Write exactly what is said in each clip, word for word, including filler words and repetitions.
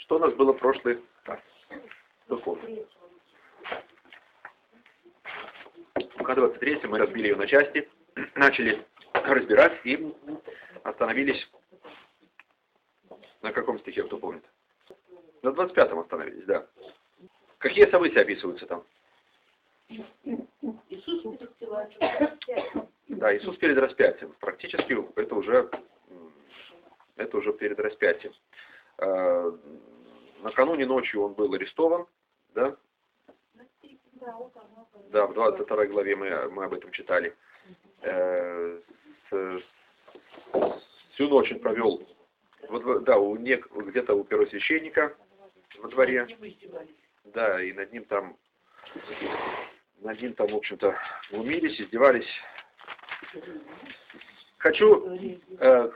Что у нас было прошлый раз? Духовно. Лука двадцать три, мы разбили ее на части, начали разбирать и остановились на каком стихе, кто помнит? На двадцать пятом остановились, да. Какие события описываются там? Иисус Да, Иисус перед распятием. Практически это уже, это уже перед распятием. Накануне ночью он был арестован, да? Да, в двадцать второй главе мы, мы об этом читали. Всю ночь он провел, вот, да, у нек, где-то у первосвященника во дворе. Да, и над ним там, над ним там, в общем-то, глумились, издевались. Хочу, э,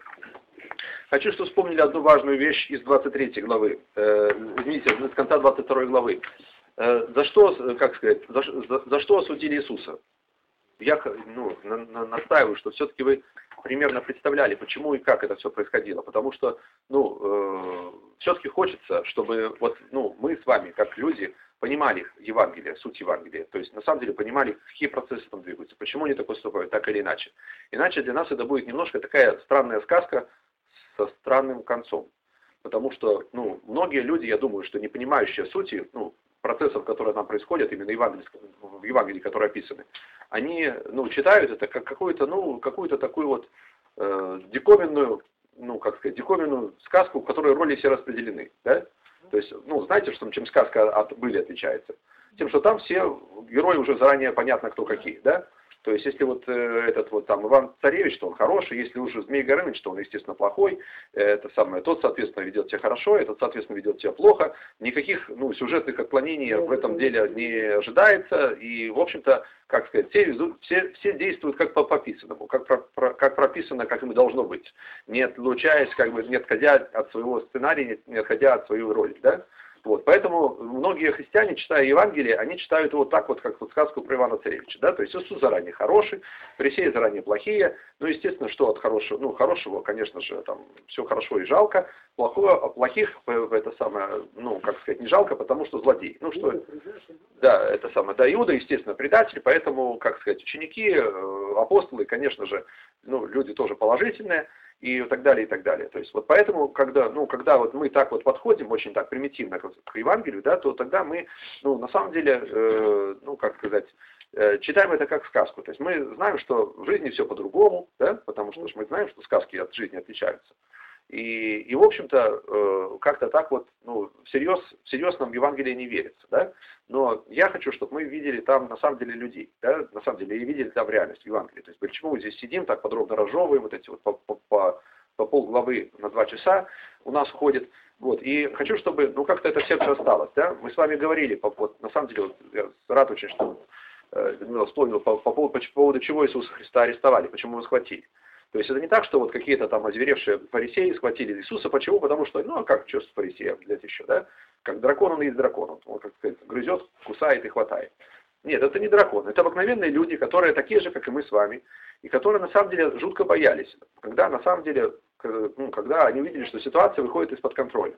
хочу, чтобы вспомнили одну важную вещь из двадцать третьей главы, э, извините, с конца двадцать второй главы. Э, за что, как сказать, за, за, за что осудили Иисуса? Я ну, на, на, настаиваю, что все-таки вы примерно представляли, почему и как это все происходило. Потому что, ну, э, все-таки хочется, чтобы вот, ну, мы с вами, как люди, понимали Евангелие, суть Евангелия. То есть, на самом деле, понимали, какие процессы там двигаются, почему они так поступают, так или иначе. Иначе для нас это будет немножко такая странная сказка со странным концом. Потому что, ну, многие люди, я думаю, что не понимающие сути, ну, процессов, которые там происходят, именно в Евангелии, которые описаны, они, ну, читают это как какую-то, ну, какую-то такую вот э, диковинную, ну, как сказать, диковинную сказку, в которой роли все распределены, да? То есть, ну, знаете, что, чем сказка от были отличается? Тем, что там все герои уже заранее понятно, кто какие, да? То есть, если вот э, этот вот там Иван-Царевич, то он хороший, если уже Змей Горыныч, то он, естественно, плохой, э, это самое, тот, соответственно, ведет себя хорошо, этот, соответственно, ведет себя плохо, никаких, ну, сюжетных отклонений в этом деле не ожидается, и, в общем-то, как сказать, все, все, все действуют как по пописанному, как, про, про, как прописано, как им должно быть, не отлучаясь, как бы, не отходя от своего сценария, не, не отходя от своей роли, да? Вот, поэтому многие христиане, читая Евангелие, они читают его так вот, как вот сказку про Ивана Царевича, да, то есть Иисус заранее хороший, фарисеи заранее плохие, ну, естественно, что от хорошего, ну, хорошего, конечно же, там, все хорошо и жалко, плохое, а плохих, это самое, ну, как сказать, не жалко, потому что злодей, ну, что, да, это самое, да, Иуда, естественно, предатель, поэтому, как сказать, ученики, апостолы, конечно же, ну, люди тоже положительные, и так далее, и так далее. То есть вот поэтому, когда, ну, когда вот мы так вот подходим, очень так примитивно к, к Евангелию, да, то тогда мы, ну, на самом деле, э, ну, как сказать, э, читаем это как сказку. То есть мы знаем, что в жизни все по-другому, да, потому что мы знаем, что сказки от жизни отличаются. И, и в общем-то, э, как-то так вот, ну, всерьез, всерьез нам в Евангелие не верится, да. Но я хочу, чтобы мы видели там, на самом деле, людей, да, на самом деле, и видели там реальность в Евангелии. То есть, почему мы здесь сидим, так подробно разжевываем, вот эти вот по, по, по, по полглавы на два часа у нас уходит. Вот, и хочу, чтобы, ну, как-то это в сердце осталось, да. Мы с вами говорили, по, вот, на самом деле, вот, я рад очень, что э, Людмила вспомнила, по, по, поводу, по поводу чего Иисуса Христа арестовали, почему его схватили. То есть это не так, что вот какие-то там озверевшие фарисеи схватили Иисуса. Почему? Потому что, ну а как, что с фарисеем взять еще, да? Как дракон, он есть дракон. Он, как сказать, грызет, кусает и хватает. Нет, это не дракон. Это обыкновенные люди, которые такие же, как и мы с вами. И которые на самом деле жутко боялись. Когда на самом деле, ну, когда они увидели, что ситуация выходит из-под контроля.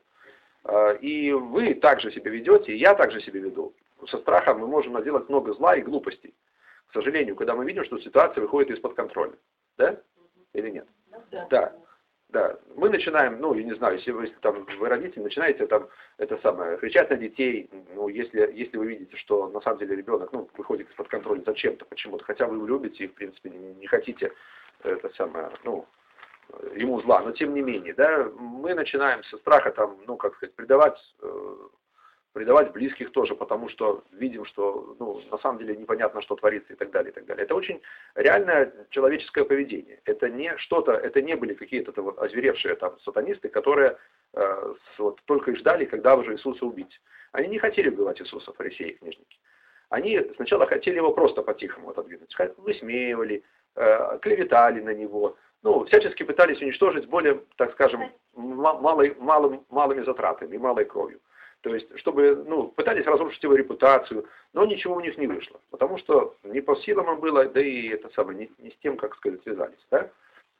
И вы также себя ведете, и я также себя веду. Со страхом мы можем наделать много зла и глупостей. К сожалению, когда мы видим, что ситуация выходит из-под контроля. Да? Или нет? Да. да. Да. Мы начинаем, ну, я не знаю, если вы, там, вы родители, начинаете там, это самое, кричать на детей, ну, если, если вы видите, что на самом деле ребенок, ну, выходит из-под контроля зачем-то, почему-то, хотя вы его любите и, в принципе, не, не хотите, это самое, ну, ему зла, но тем не менее, да, мы начинаем со страха там, ну, как сказать, предавать, э, предавать близких тоже, потому что видим, что, ну, на самом деле непонятно, что творится и так далее, и так далее. Это очень реальное человеческое поведение. Это не что-то, это не были какие-то вот озверевшие там сатанисты, которые э, вот, только и ждали, когда уже Иисуса убить. Они не хотели убивать Иисуса, фарисеи и книжники. Они сначала хотели его просто по-тихому отодвинуть. Высмеивали, э, клеветали на него, ну, всячески пытались уничтожить с более, так скажем, малой, малым, малыми затратами и малой кровью. То есть, чтобы, ну, пытались разрушить его репутацию, но ничего у них не вышло. Потому что не по силам им было, да и это самое, не, не с тем, как сказать, связались. Да?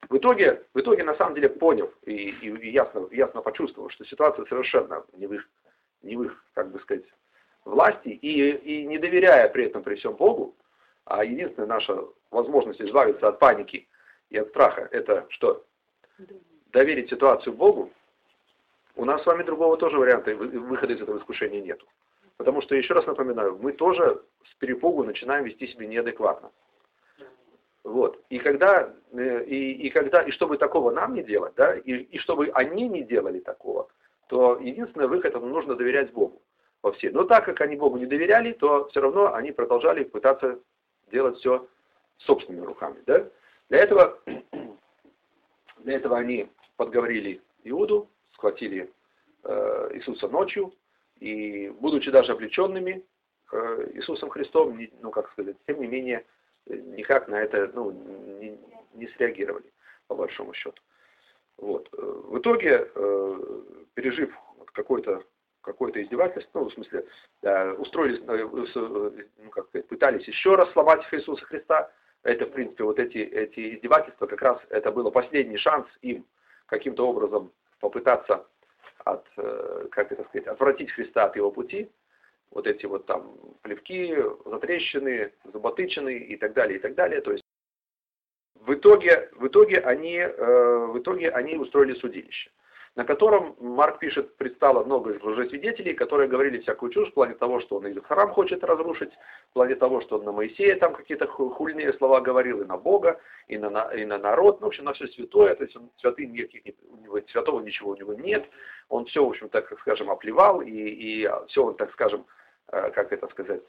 В итоге, в итоге, на самом деле, поняв и, и, и ясно, ясно почувствовал, что ситуация совершенно не в их, не в их, как бы сказать, власти, и, и не доверяя при этом при всем Богу, а единственная наша возможность избавиться от паники и от страха, это что? Доверить ситуацию Богу. У нас с вами другого тоже варианта выхода из этого искушения нету. Потому что, еще раз напоминаю, мы тоже с перепугу начинаем вести себя неадекватно. Вот. И когда, и, и когда, и чтобы такого нам не делать, да, и, и чтобы они не делали такого, то единственный выход — это нужно доверять Богу во все. Но так как они Богу не доверяли, то все равно они продолжали пытаться делать все собственными руками. Да? Для этого, для этого они подговорили Иуду, схватили э, Иисуса ночью, и, будучи даже облеченными э, Иисусом Христом, не, ну как сказать, тем не менее, никак на это ну, не, не среагировали, по большому счету. Вот. В итоге, э, пережив какое-то какое-то издевательство, ну, в смысле, э, устроились, э, ну, как сказать, пытались еще раз сломать Иисуса Христа. Это, в принципе, вот эти, эти издевательства, как раз это был последний шанс им каким-то образом попытаться от, э, как это сказать, отвратить Христа от его пути. Вот эти вот там плевки, затрещины, зуботычины и так далее, и так далее. То есть в итоге, в итоге, они, э, в итоге они устроили судилище, на котором, Марк пишет, предстало много лжесвидетелей, которые говорили всякую чушь в плане того, что он и храм хочет разрушить, в плане того, что он на Моисея там какие-то хульные слова говорил, и на Бога, и на, и на народ, ну, в общем, на все святое, то есть он святый, никаких, у него, святого ничего у него нет, он все, в общем, так скажем, оплевал, и, и все он, так скажем, как это сказать,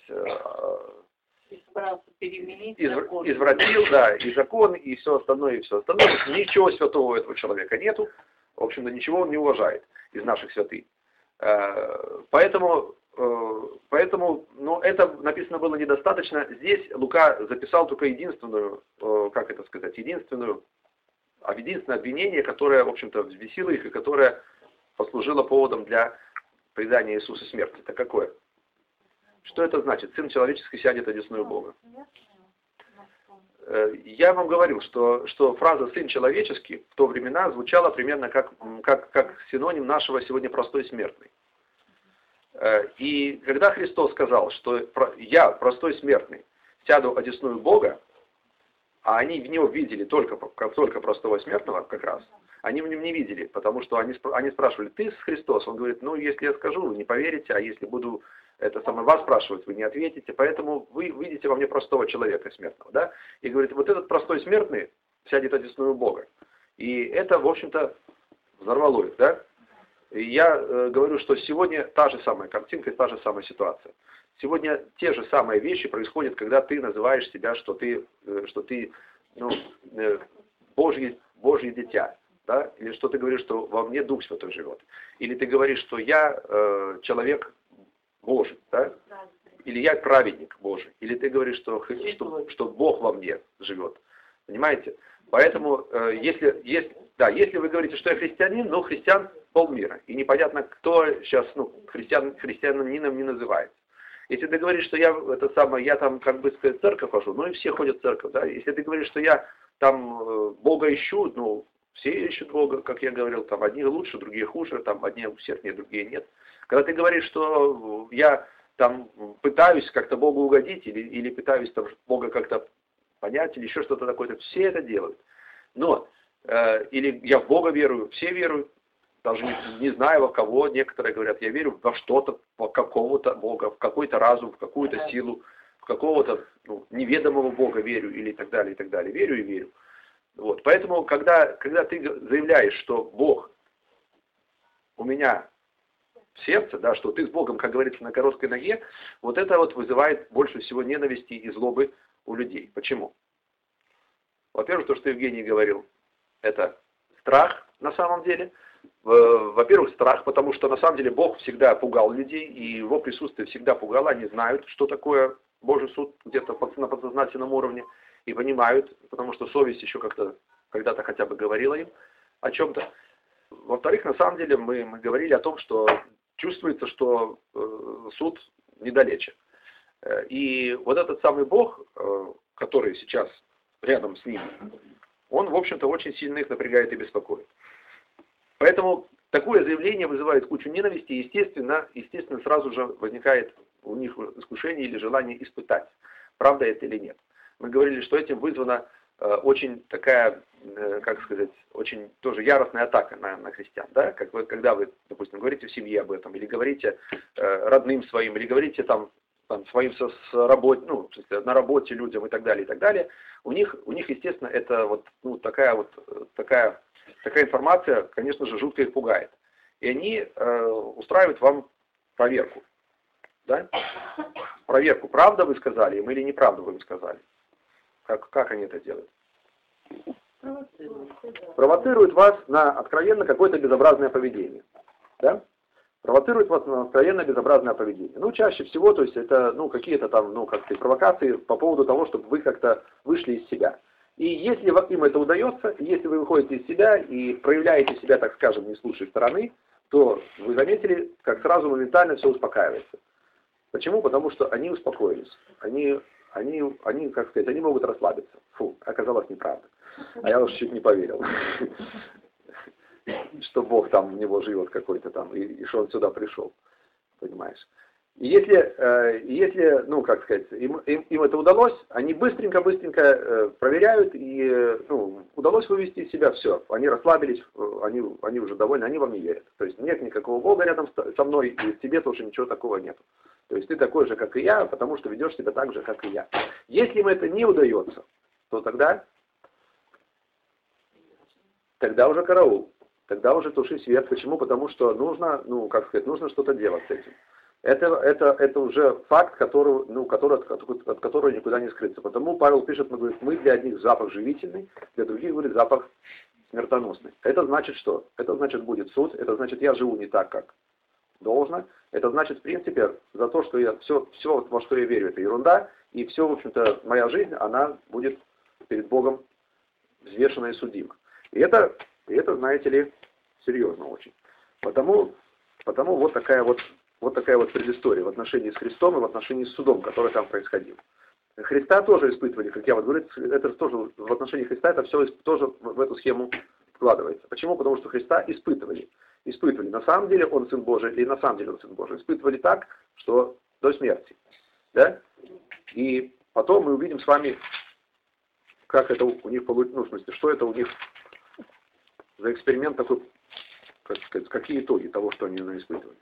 Изв... извратил, да, и закон, и все остальное, и все остальное. Ничего святого у этого человека нету. В общем-то, ничего он не уважает из наших святых. Поэтому, поэтому, ну, это написано было недостаточно. Здесь Лука записал только единственную, как это сказать, единственную, единственное обвинение, которое, в общем-то, взбесило их и которое послужило поводом для предания Иисуса смерти. Это какое? Что это значит? Сын человеческий сядет одесную Бога. Я вам говорил, что, что фраза «сын человеческий» в то времена звучала примерно как, как, как синоним нашего сегодня простой смертный. И когда Христос сказал, что «я, простой смертный, сяду одесную Бога», а они в него видели только, только простого смертного как раз, они в нем не видели, потому что они, они спрашивали: «Ты Христос?» Он говорит: «Ну, если я скажу, вы не поверите, а если буду это самое вас спрашивать, вы не ответите, поэтому вы видите во мне простого человека смертного». Да? И говорит: вот этот простой смертный сядет одесную Бога. И это, в общем-то, взорвало их. Да? И я э, говорю, что сегодня та же самая картинка, та же самая ситуация. Сегодня те же самые вещи происходят, когда ты называешь себя, что ты, э, что ты ну, э, Божье, Божье дитя. Да? Или что ты говоришь, что во мне Дух Святой живет. Или ты говоришь, что я э, человек Божий, да? Или я праведник Божий. Или ты говоришь, что, что, что Бог во мне живет. Понимаете? Поэтому, э, если, если, да, если вы говорите, что я христианин, ну, христиан полмира. И непонятно, кто сейчас ну, христиан, христианином не называется. Если ты говоришь, что я, это самое, я там, как бы сказать, в церковь хожу, ну и все ходят в церковь. Да? Если ты говоришь, что я там э, Бога ищу, ну, все ищут Бога, как я говорил, там одни лучше, другие хуже, там одни усерднее, другие нет. Когда ты говоришь, что я там пытаюсь как-то Богу угодить, или, или пытаюсь там Бога как-то понять, или еще что-то такое, все это делают. Но, э, или я в Бога верую, все веруют, даже не, не знаю во кого, некоторые говорят, я верю во что-то, в какого-то Бога, в какой-то разум, в какую-то силу, в какого-то ну, неведомого Бога верю, или так далее, и так далее. Верю и верю. Вот. Поэтому, когда, когда ты заявляешь, что Бог у меня в сердце, да, что ты с Богом, как говорится, на короткой ноге, вот это вот вызывает больше всего ненависти и злобы у людей. Почему? Во-первых, то, что Евгений говорил, это страх на самом деле. Во-первых, страх, потому что на самом деле Бог всегда пугал людей, и его присутствие всегда пугало, они знают, что такое Божий суд где-то на подсознательном уровне, и понимают, потому что совесть еще как-то когда-то хотя бы говорила им о чем-то. Во-вторых, на самом деле мы, мы говорили о том, что чувствуется, что э, суд недалече. И вот этот самый Бог, э, который сейчас рядом с ним, он, в общем-то, очень сильно их напрягает и беспокоит. Поэтому такое заявление вызывает кучу ненависти, и, естественно, естественно, сразу же возникает у них искушение или желание испытать, правда это или нет. Мы говорили, что этим вызвана э, очень такая, э, как сказать, очень тоже яростная атака на, на христиан. Да? Как вы, когда вы, допустим, говорите в семье об этом, или говорите э, родным своим, или говорите там, там своим со, с работ, ну, на работе людям и так далее, и так далее, у них, у них естественно, это вот, ну, такая вот такая, такая информация, конечно же, жутко их пугает. И они э, устраивают вам проверку. Да? Проверку, правда вы сказали им или неправда вы им сказали. Как, как они это делают? Провоцируют вас на откровенно какое-то безобразное поведение. Да? Провоцируют вас на откровенно безобразное поведение. Ну, чаще всего, то есть это, ну, какие-то там, ну, как-то провокации по поводу того, чтобы вы как-то вышли из себя. И если им это удается, если вы выходите из себя и проявляете себя, так скажем, не с лучшей стороны, то вы заметили, как сразу моментально все успокаивается. Почему? Потому что они успокоились. Они, они, они, как сказать, они могут расслабиться. Фу, оказалось неправда. А я уж чуть не поверил, что Бог там в него живет какой-то там, и что он сюда пришел. Понимаешь? И если, э, если, ну, как сказать, им, им, им это удалось, они быстренько-быстренько э, проверяют, и э, ну, удалось вывести из себя все. Они расслабились, они, они уже довольны, они вам не верят. То есть нет никакого Бога рядом со мной, и в тебе тоже ничего такого нет. То есть ты такой же, как и я, потому что ведешь себя так же, как и я. Если им это не удается, то тогда, тогда уже караул. Тогда уже туши свет. Почему? Потому что нужно, ну, как сказать, нужно что-то делать с этим. Это, это, это уже факт, который, ну, который, от, от которого никуда не скрыться. Потому Павел пишет, мы, говорит, мы для одних запах живительный, для других, говорит, запах смертоносный. Это значит что? Это значит будет суд, это значит я живу не так, как должно. Это значит, в принципе, за то, что я все, все, во что я верю, это ерунда, и все, в общем-то, моя жизнь, она будет перед Богом взвешена и судима. И это, и это, знаете ли, серьезно очень. Потому, потому вот такая вот Вот такая вот предыстория в отношении с Христом и в отношении с судом, который там происходил. Христа тоже испытывали, как я вот говорю, это тоже в отношении Христа, это все тоже в эту схему вкладывается. Почему? Потому что Христа испытывали. Испытывали, на самом деле он Сын Божий или на самом деле он Сын Божий. Испытывали так, что до смерти. Да? И потом мы увидим с вами, как это у них получилось, ну, в смысле, что это у них за эксперимент такой, как сказать, какие итоги того, что они испытывали.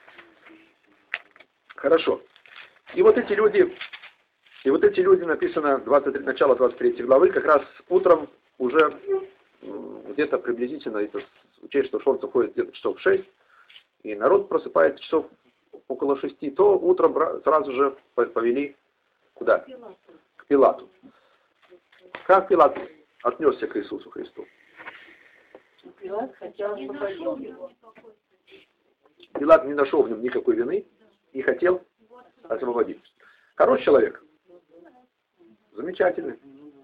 Хорошо. И вот эти люди, и вот эти люди, написано двадцать три, начало двадцать третьей главы, как раз утром уже где-то приблизительно, это, учесть, что солнце ходит где-то часов шесть, и народ просыпается часов около шести, то утром сразу же повели куда? К Пилату. Как Пилат отнесся к Иисусу Христу? Пилат хотел освободить его. Пилат не нашел в нем никакой вины и хотел освободить. Хороший человек. Замечательный.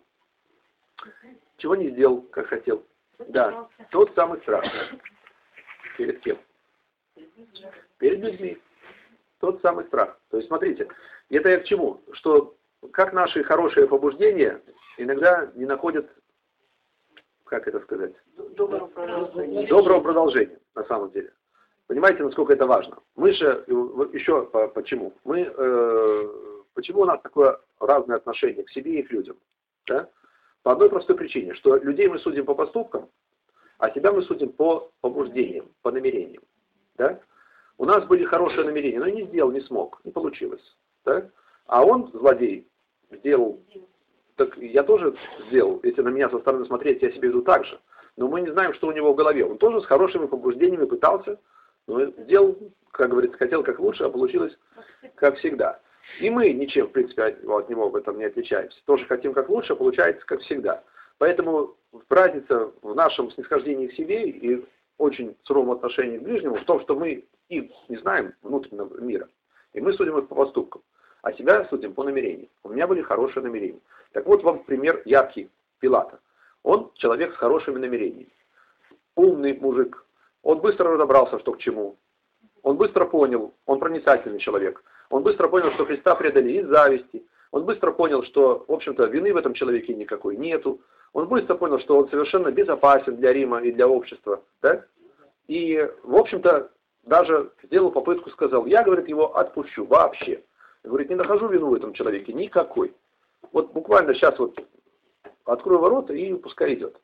Чего не сделал, как хотел. Да, тот самый страх. Перед кем? Перед людьми. Тот самый страх. То есть, смотрите, это я к чему? Что как наши хорошие побуждения иногда не находят, как это сказать? Доброго продолжения. Доброго продолжения, на самом деле. Понимаете, насколько это важно? Мы же, еще почему? Мы, э, почему у нас такое разное отношение к себе и к людям? Да? По одной простой причине, что людей мы судим по поступкам, а себя мы судим по побуждениям, по намерениям. Да? У нас были хорошие намерения, но я не сделал, не смог, не получилось. Да? А он, злодей, сделал, так я тоже сделал, если на меня со стороны смотреть, я себя веду так же. Но мы не знаем, что у него в голове. Он тоже с хорошими побуждениями пытался, но сделал, как говорится, хотел как лучше, а получилось как всегда. И мы ничем, в принципе, от, от него в этом не отличаемся. Тоже хотим как лучше, а получается как всегда. Поэтому разница в нашем снисхождении к себе и очень суровом отношении к ближнему в том, что мы и не знаем внутреннего мира. И мы судим их по поступкам, а себя судим по намерениям. У меня были хорошие намерения. Так вот вам пример яркий Пилата. Он человек с хорошими намерениями. Умный мужик. Он быстро разобрался, что к чему. Он быстро понял, он проницательный человек. Он быстро понял, что Христа предали из зависти. Он быстро понял, что, в общем-то, вины в этом человеке никакой нету. Он быстро понял, что он совершенно безопасен для Рима и для общества, да? И, в общем-то, даже сделал попытку, сказал, я, говорит, его отпущу вообще. Говорит, не нахожу вину в этом человеке никакой. Вот буквально сейчас вот открою ворота и пускай идет.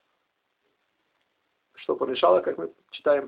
Что помешало, как мы читаем?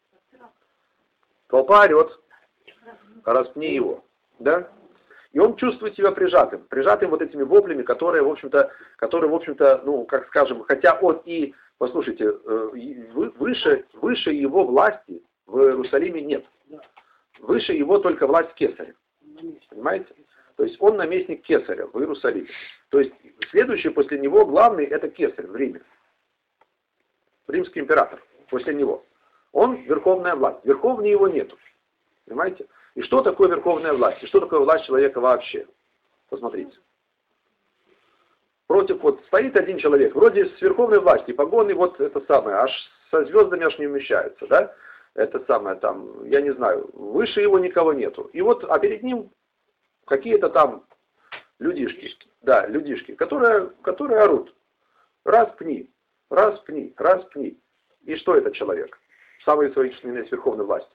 Толпа орет, распни его, да? И он чувствует себя прижатым, прижатым вот этими воплями, которые, в общем-то, которые, в общем-то, ну, как скажем, хотя он и, послушайте, выше, выше его власти в Иерусалиме нет. Выше его только власть Кесаря. Понимаете? То есть он наместник Кесаря в Иерусалиме. То есть следующий после него главный это Кесарь в Риме. Римский император после него. Он верховная власть. Верховнее его нету. Понимаете? И что такое верховная власть? И что такое власть человека вообще? Посмотрите. Против, вот стоит один человек, вроде с верховной власти, погоны, вот это самое, аж со звездами аж не умещаются, да? Это самое там, я не знаю, выше его никого нету. И вот, а перед ним какие-то там людишки, да, людишки, которые, которые орут. Распни, распни, распни. И что этот человек? Самый своечный с верховной власти.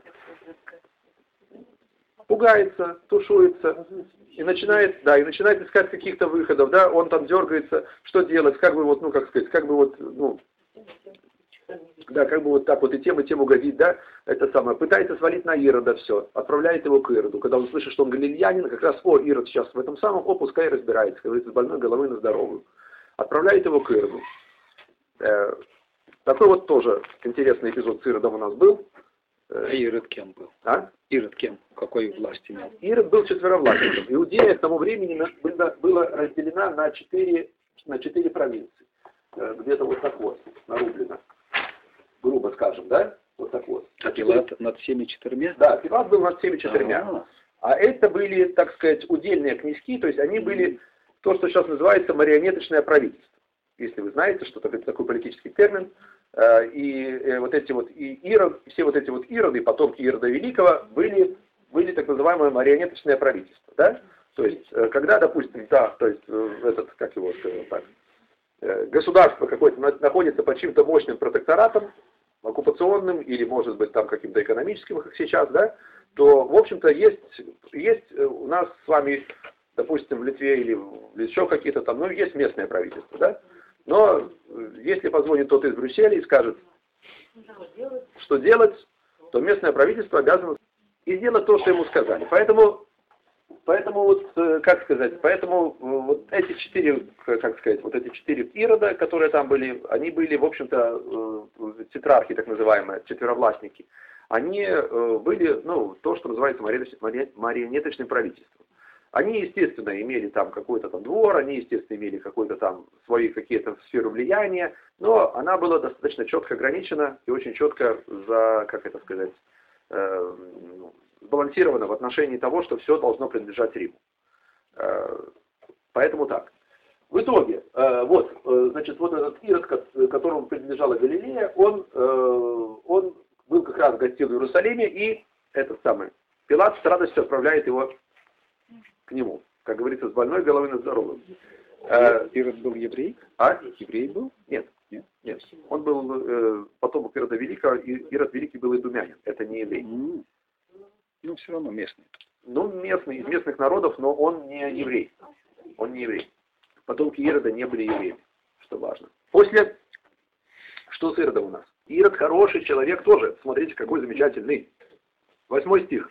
Пугается, тушуется и начинает, да, и начинает искать каких-то выходов, да, он там дергается, что делать, как бы вот, ну, как сказать, как бы вот, ну, да, как бы вот так вот и тем, и тем угодить, да, это самое, пытается свалить на Ирода все, отправляет его к Ироду, когда он слышит, что он галилеянин, как раз, о, Ирод сейчас в этом самом, о, пускай разбирается, как говорится, с больной головы на здоровую, отправляет его к Ироду. Э, такой вот тоже интересный эпизод с Иродом у нас был. А Ирод кем был? А? Ирод кем? Какой власть имел? Ирод был четверовластником. Иудея к тому времени была разделена на четыре, на четыре провинции. Где-то вот так вот, нарублено. Грубо скажем, да? Вот так вот. А Пилат над всеми четырьмя? Да, Пилат был над всеми четырьмя. А-а-а. А это были, так сказать, удельные князьки, то есть они были то, что сейчас называется марионеточное правительство. Если вы знаете, что это такой политический термин. И вот эти вот и Ирод, все вот эти вот Ироды, потомки Ирода Великого, были, были так называемое марионеточное правительство. Да? То есть, когда, допустим, да, то есть, этот, как его скажем так, государство какое-то находится под чьим-то мощным протекторатом, оккупационным или, может быть, там каким-то экономическим, как сейчас, да, то, в общем-то, есть, есть у нас с вами, допустим, в Литве или еще какие-то там, ну, есть местное правительство, да, но если позвонит тот из Брюсселя и скажет, что делать, то местное правительство обязано и сделать то, что ему сказали. Поэтому, поэтому вот, как сказать, поэтому вот эти четыре, как сказать, вот эти четыре Ирода, которые там были, они были, в общем-то, тетрархи, так называемые, четверовластники, они были, ну, то, что называется марионеточным правительством. Они, естественно, имели там какой-то там двор, они, естественно, имели какой-то там свои какие-то сферы влияния, но она была достаточно четко ограничена и очень четко за, как это сказать, э, сбалансирована в отношении того, что все должно принадлежать Риму. Э, поэтому так. В итоге, э, вот, э, значит, вот этот Ирод, которому принадлежала Галилея, он, э, он был как раз гостил в Иерусалиме, и этот самый Пилат с радостью отправляет его к нему, как говорится, с больной головы на здоровую. Э, Ирод был еврей? А? Еврей был? Нет. Нет. Нет. Он был э, потомок Ирода Великого, и Ирод Великий был идумянин, это не еврей. Mm. Ну, все равно местный. Ну, местный, из местных народов, но он не еврей. Он не еврей. Потомки Ирода не были евреями, что важно. После, что с Иродом у нас? Ирод хороший человек тоже, смотрите, какой замечательный. Восьмой стих.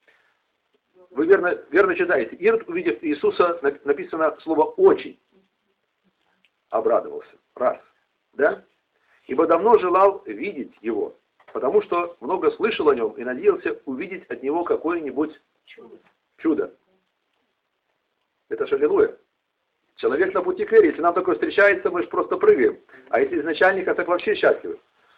Вы верно, верно читаете. Ирод, увидев Иисуса, написано слово «очень», обрадовался. Раз. Да? Ибо давно желал видеть его, потому что много слышал о нем и надеялся увидеть от него какое-нибудь чудо. Это же аллилуйя. Человек на пути к вере, если нам такое встречается, мы же просто прыгаем. А если из начальника, так вообще счастливы.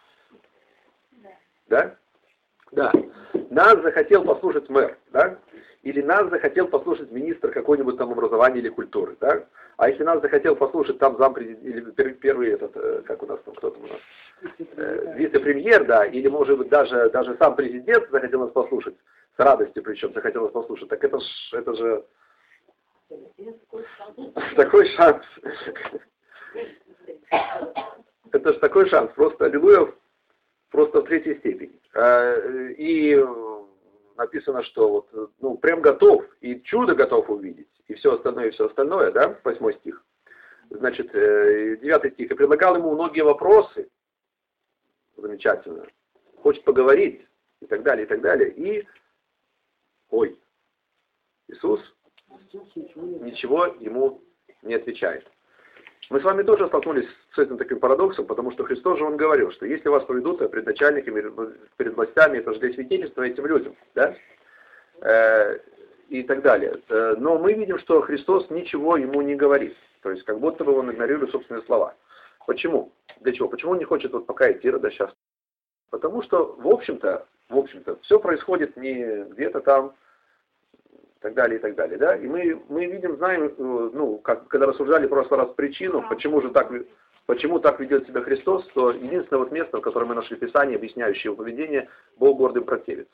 Да? Да. Нас захотел послушать мэр, да? Или нас захотел послушать министр какой-нибудь там образования или культуры, да? А если нас захотел послушать там зампрезидент, или первый этот, как у нас там, кто там у нас, э, вице-премьер, да, или может быть даже, даже сам президент захотел нас послушать, с радостью причем захотел нас послушать, так это ж, это же такой шанс. Это же такой шанс, просто аллилуйя, просто в третьей степени. И написано, что вот, ну, прям готов, и чудо готов увидеть, и все остальное, и все остальное, да, восьмой стих. Значит, девятый стих. И предлагал ему многие вопросы, замечательно, хочет поговорить, и так далее, и так далее. И, ой, Иисус ничего ему не отвечает. Мы с вами тоже столкнулись с этим таким парадоксом, потому что Христос же Он говорил, что если вас поведут пред начальниками, перед властями, это же для свидетельства этим людям, да? Э, и так далее. Но мы видим, что Христос ничего ему не говорит. То есть, как будто бы он игнорирует собственные слова. Почему? Для чего? Почему он не хочет вот пока идти до сейчас? Потому что, в общем-то, в общем-то, все происходит не где-то там, и так далее, и так далее, да? И мы, мы видим, знаем, ну, как, когда рассуждали в прошлый раз причину, почему же так, почему так ведет себя Христос, то единственное вот место, в котором мы нашли Писание, объясняющее его поведение, Бог гордым противится.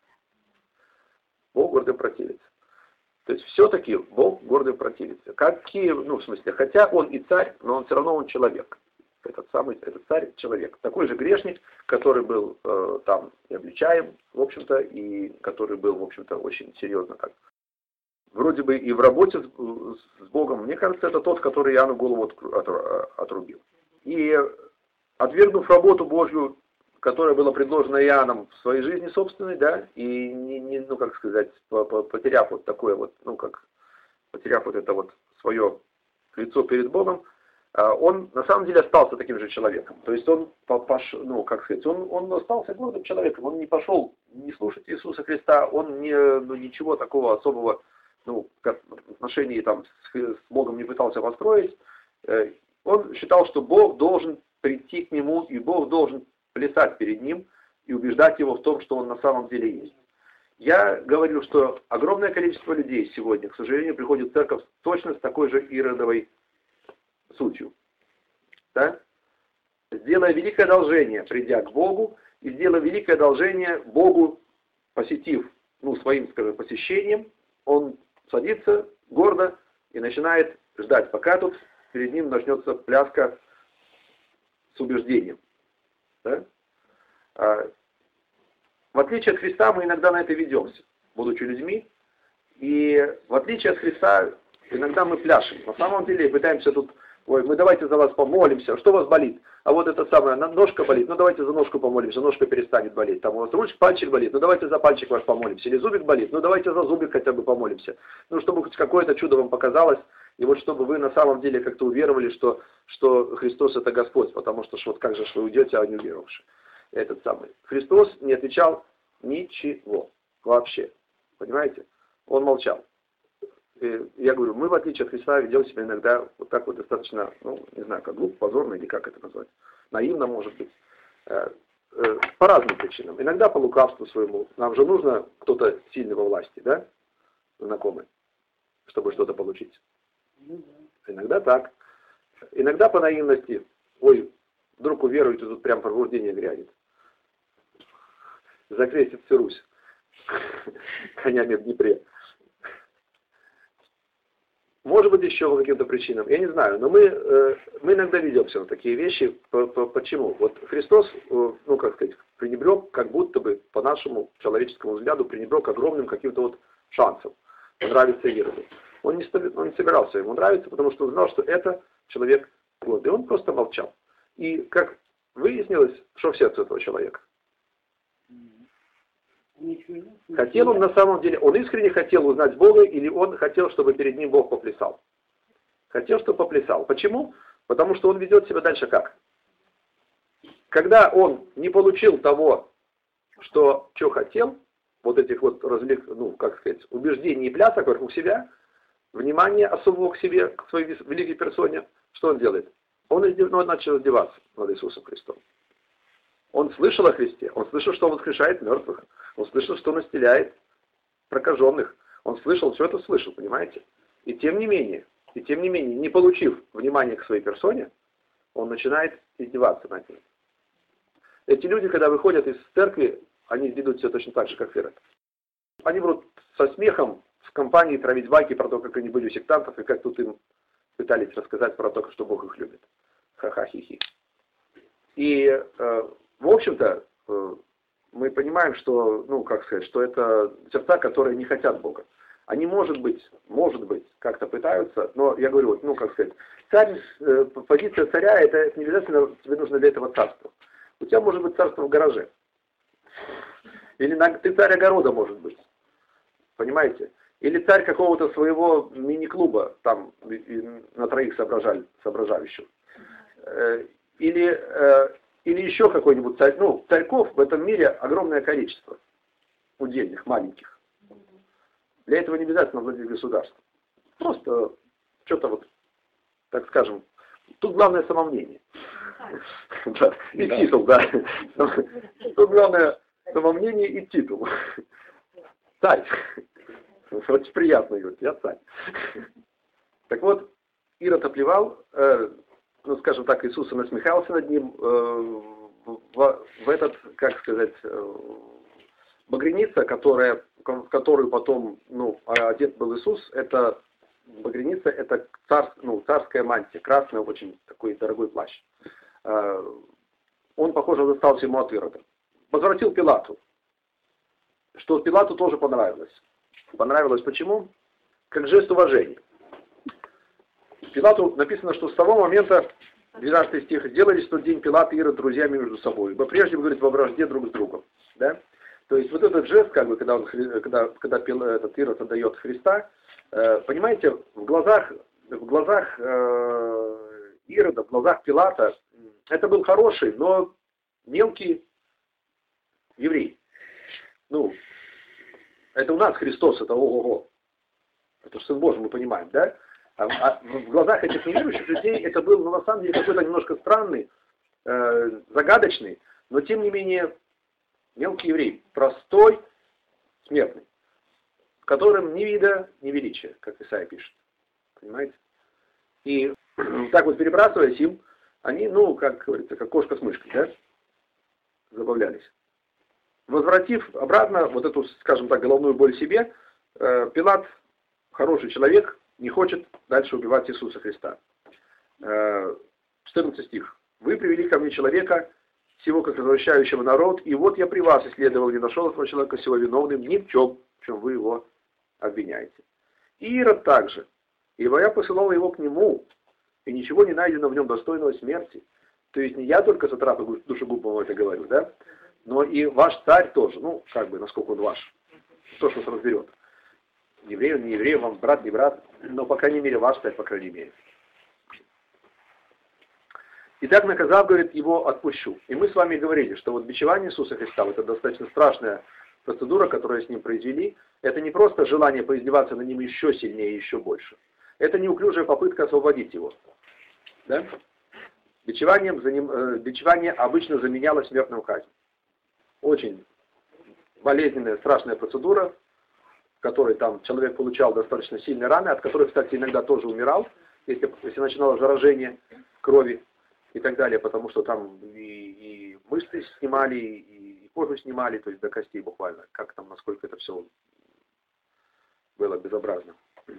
Бог гордым противится. То есть все-таки Бог гордым противится. Какие, ну, в смысле, хотя он и царь, но он все равно он человек. Этот самый, этот царь человек. Такой же грешник, который был э, там и обличаем, в общем-то, и который был, в общем-то, очень серьезно так. Вроде бы и в работе с, с Богом, мне кажется, это тот, который Иоанну голову от, от, отрубил. И отвергнув работу Божью, которая была предложена Иоанном в своей жизни собственной, да, и не, не ну как сказать, потеряв вот такое вот, ну как, потеряв вот это вот свое лицо перед Богом, он на самом деле остался таким же человеком. То есть он, пош, ну как сказать, он, он остался гордым человеком, он не пошел не слушать Иисуса Христа, он не, ну, ничего такого особого, ну, как в отношении там с, с Богом не пытался построить. Он считал, что Бог должен прийти к нему, и Бог должен плясать перед ним и убеждать его в том, что он на самом деле есть. Я говорю, что огромное количество людей сегодня, к сожалению, приходит в церковь точно с такой же иродовой сутью. Да? Сделая великое одолжение, придя к Богу, и сделая великое одолжение Богу, посетив, ну, своим, скажем, посещением, он садится гордо и начинает ждать, пока тут перед ним начнется пляска с убеждением. Да? А, в отличие от Христа мы иногда на это ведемся, будучи людьми, и в отличие от Христа иногда мы пляшем. На самом деле пытаемся тут, ой, мы давайте за вас помолимся, что у вас болит? А вот это самое, ножка болит, ну давайте за ножку помолимся, ножка перестанет болеть. Там у вас ручка, пальчик болит, ну давайте за пальчик ваш помолимся. Или зубик болит, ну давайте за зубик хотя бы помолимся. Ну чтобы хоть какое-то чудо вам показалось, и вот чтобы вы на самом деле как-то уверовали, что, что Христос это Господь, потому что вот как же вы уйдете, а не уверовавши. Этот самый. Христос не отвечал ничего вообще. Понимаете? Он молчал. И я говорю, мы в отличие от Христа ведем себя иногда вот так вот достаточно, ну, не знаю, как глупо, позорно или как это назвать. Наивно, может быть. По разным причинам. Иногда по лукавству своему. Нам же нужно кто-то сильный во власти, да? Знакомый. Чтобы что-то получить. Иногда так. Иногда по наивности, ой, вдруг уверуете, тут прям пробуждение грянет. Закрестит всю Русь конями в Днепре. Может быть, еще по каким-то причинам, я не знаю, но мы, э, мы иногда ведемся на такие вещи. Почему? Вот Христос, э, ну как сказать, пренебрег, как будто бы, по нашему человеческому взгляду, пренебрег огромным каким-то вот шансом понравиться Ироду. Он не, он не собирался ему нравиться, потому что он знал, что это человек гордый. Он просто молчал. И как выяснилось, что в сердце этого человека? Хотел он на самом деле, он искренне хотел узнать Бога, или он хотел, чтобы перед ним Бог поплясал? Хотел, чтобы поплясал. Почему? Потому что он ведет себя дальше как? Когда он не получил того, что, что хотел, вот этих вот развлек, ну, как сказать, убеждений и плясок вокруг себя, внимание особого к себе, к своей великой персоне, что он делает? Он, издев... он начал издеваться над Иисусом Христом. Он слышал о Христе, он слышал, что он воскрешает мертвых, он слышал, что он исцеляет прокаженных, он слышал, все это слышал, понимаете? И тем не менее, и тем не менее, не получив внимания к своей персоне, он начинает издеваться над ним. Эти люди, когда выходят из церкви, они ведут себя точно так же, как Ирод. Они будут со смехом в компании травить байки про то, как они были у сектантов, и как тут им пытались рассказать про то, что Бог их любит. ха-ха-хи-хи. И, э, в общем-то, э, мы понимаем, что, ну, как сказать, что это сердца, которые не хотят Бога. Они, может быть, может быть, как-то пытаются, но я говорю, вот, ну, как сказать, царь, э, позиция царя, это, это не обязательно тебе нужно для этого царства. У тебя может быть царство в гараже. Или на, ты царь огорода, может быть. Понимаете? Или царь какого-то своего мини-клуба, там, на троих соображаль, соображающих. Э, или, э, или еще какой-нибудь царь. Ну, царьков в этом мире огромное количество. Удельных, маленьких. Для этого не обязательно владеть государством. Просто что-то вот, так скажем, тут главное самомнение. Да. И да. Титул, да. Тут главное самомнение и титул. Царь. Очень приятно говорить, я царь. Так вот, Ирод оплевал, э, ну, скажем так, Иисус насмехался над ним э, в, в этот, как сказать, э, багряница, которая, в которую потом, ну, одет был Иисус, это багряница, это царь, ну, царская мантия, красный, очень такой дорогой плащ. Э, он, похоже, достался ему от Ирода. Возвратил Пилату, что Пилату тоже понравилось. Понравилось почему? Как жест уважения. Пилату написано, что с того момента, двенадцатый стих, сделались в тот день Пилат и Ирод друзьями между собой. Ибо прежде, говорит, во вражде друг с другом. Да? То есть вот этот жест, как бы, когда, он, когда, когда этот Ирод отдает Христа, э, понимаете, в глазах, в глазах э, Ирода, в глазах Пилата, это был хороший, но мелкий еврей. Ну, это у нас Христос, это ого-го. Это же Сын Божий, мы понимаем, да? А, а в глазах этих неверующих людей это был, ну, на самом деле, какой-то немножко странный, э, загадочный, но тем не менее мелкий еврей, простой, смертный, в котором ни вида, ни величия, как Исаия пишет. Понимаете? И так вот перебрасываясь им, они, ну, как говорится, как кошка с мышкой, да? Забавлялись. Возвратив обратно вот эту, скажем так, головную боль себе, э, Пилат, хороший человек, не хочет дальше убивать Иисуса Христа. Э, четырнадцатый стих. «Вы привели ко мне человека, сего как возвращающего народ, и вот я при вас исследовал, не нашел этого человека сего виновным ни в чем, в чем вы его обвиняете. И Ирод также, ибо я посылал его к нему, и ничего не найдено в нем достойного смерти». То есть не я только сатрапы душегубому это говорю, да? Но и ваш царь тоже, ну, как бы, насколько он ваш, то, что нас разберет. Еврей он, не еврей, вам брат, не брат, но, по крайней мере, ваш царь, по крайней мере. Итак, наказав, говорит, его отпущу. И мы с вами говорили, что вот бичевание Иисуса Христа, вот это достаточно страшная процедура, которую с ним произвели, это не просто желание поиздеваться над ним еще сильнее и еще больше. Это неуклюжая попытка освободить его. Да? Бичеванием, заним, э, бичевание обычно заменяло смертную казнь. Очень болезненная, страшная процедура, в которой там человек получал достаточно сильные раны, от которых, кстати, иногда тоже умирал, если, если начиналось заражение крови и так далее, потому что там и, и мышцы снимали, и, и кожу снимали, то есть до костей буквально, как там, насколько это все было безобразно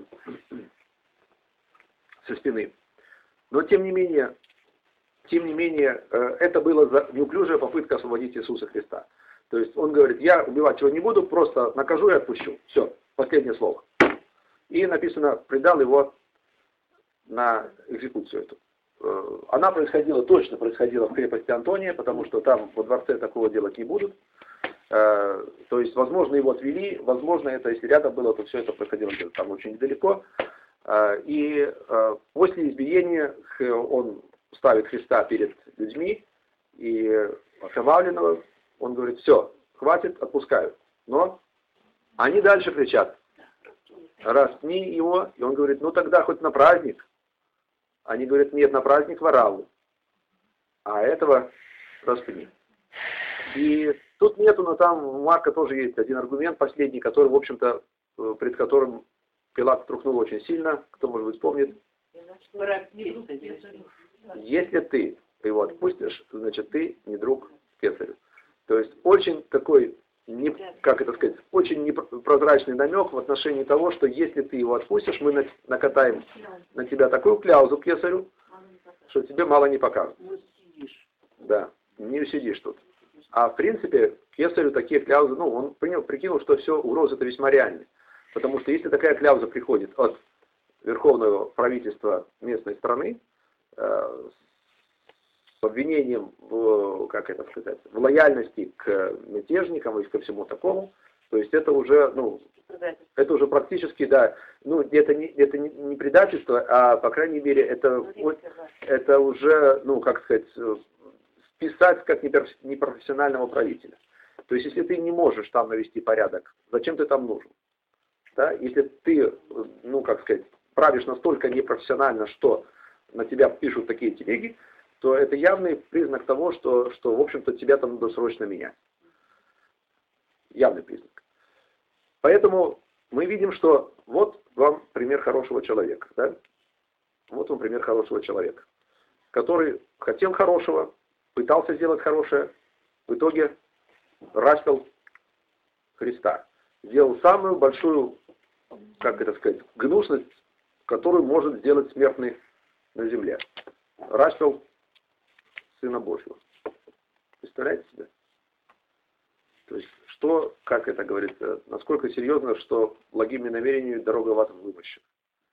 со спины. Но тем не менее, Тем не менее, это была неуклюжая попытка освободить Иисуса Христа. То есть он говорит, я убивать его не буду, просто накажу и отпущу. Все, последнее слово. И написано, предал его на экзекуцию эту. Она происходила, точно происходила в крепости Антония, потому что там во дворце такого делать не будут. То есть, возможно, его отвели, возможно, это, если рядом было, то все это происходило где-то там очень недалеко. И после избиения он ставит Христа перед людьми, и окровавленного, он говорит, все, хватит, отпускаю. Но они дальше кричат, распни его, и он говорит, ну тогда хоть на праздник. Они говорят, нет, на праздник Варавву, а этого распни. И тут нету, но там у Марка тоже есть один аргумент последний, который, в общем-то, пред которым Пилат струхнул очень сильно, кто, может быть, вспомнит. Если ты его отпустишь, значит ты не друг кесарю. То есть очень такой, не, как это сказать, очень непрозрачный намек в отношении того, что если ты его отпустишь, мы накатаем на тебя такую кляузу кесарю, что тебе мало не покажут. Ну, сидишь. Да, не усидишь тут. А в принципе, кесарю такие кляузы, ну, он принял, прикинул, что все угрозы это весьма реальны. Потому что если такая кляуза приходит от верховного правительства местной страны, э, с обвинением в, как это сказать, в лояльности к мятежникам и ко всему такому, то есть это уже, ну, это уже практически, да, ну, это не, это не, не предательство, а, по крайней мере, это, это уже, ну, как сказать, списать как непрофессионального правителя. То есть, если ты не можешь там навести порядок, зачем ты там нужен? Да? Если ты, ну, как сказать, правишь настолько непрофессионально, что на тебя пишут такие телеги, то это явный признак того, что, что в общем-то, тебя там надо срочно менять. Явный признак. Поэтому мы видим, что вот вам пример хорошего человека. Да? Вот вам пример хорошего человека, который хотел хорошего, пытался сделать хорошее, в итоге распял Христа. Сделал самую большую, как это сказать, гнусность, которую может сделать смертный на земле. Распял Сына Божьего. Представляете себе? То есть, что, как это говорится, насколько серьезно, что благими намерениями дорога в ад вымощена.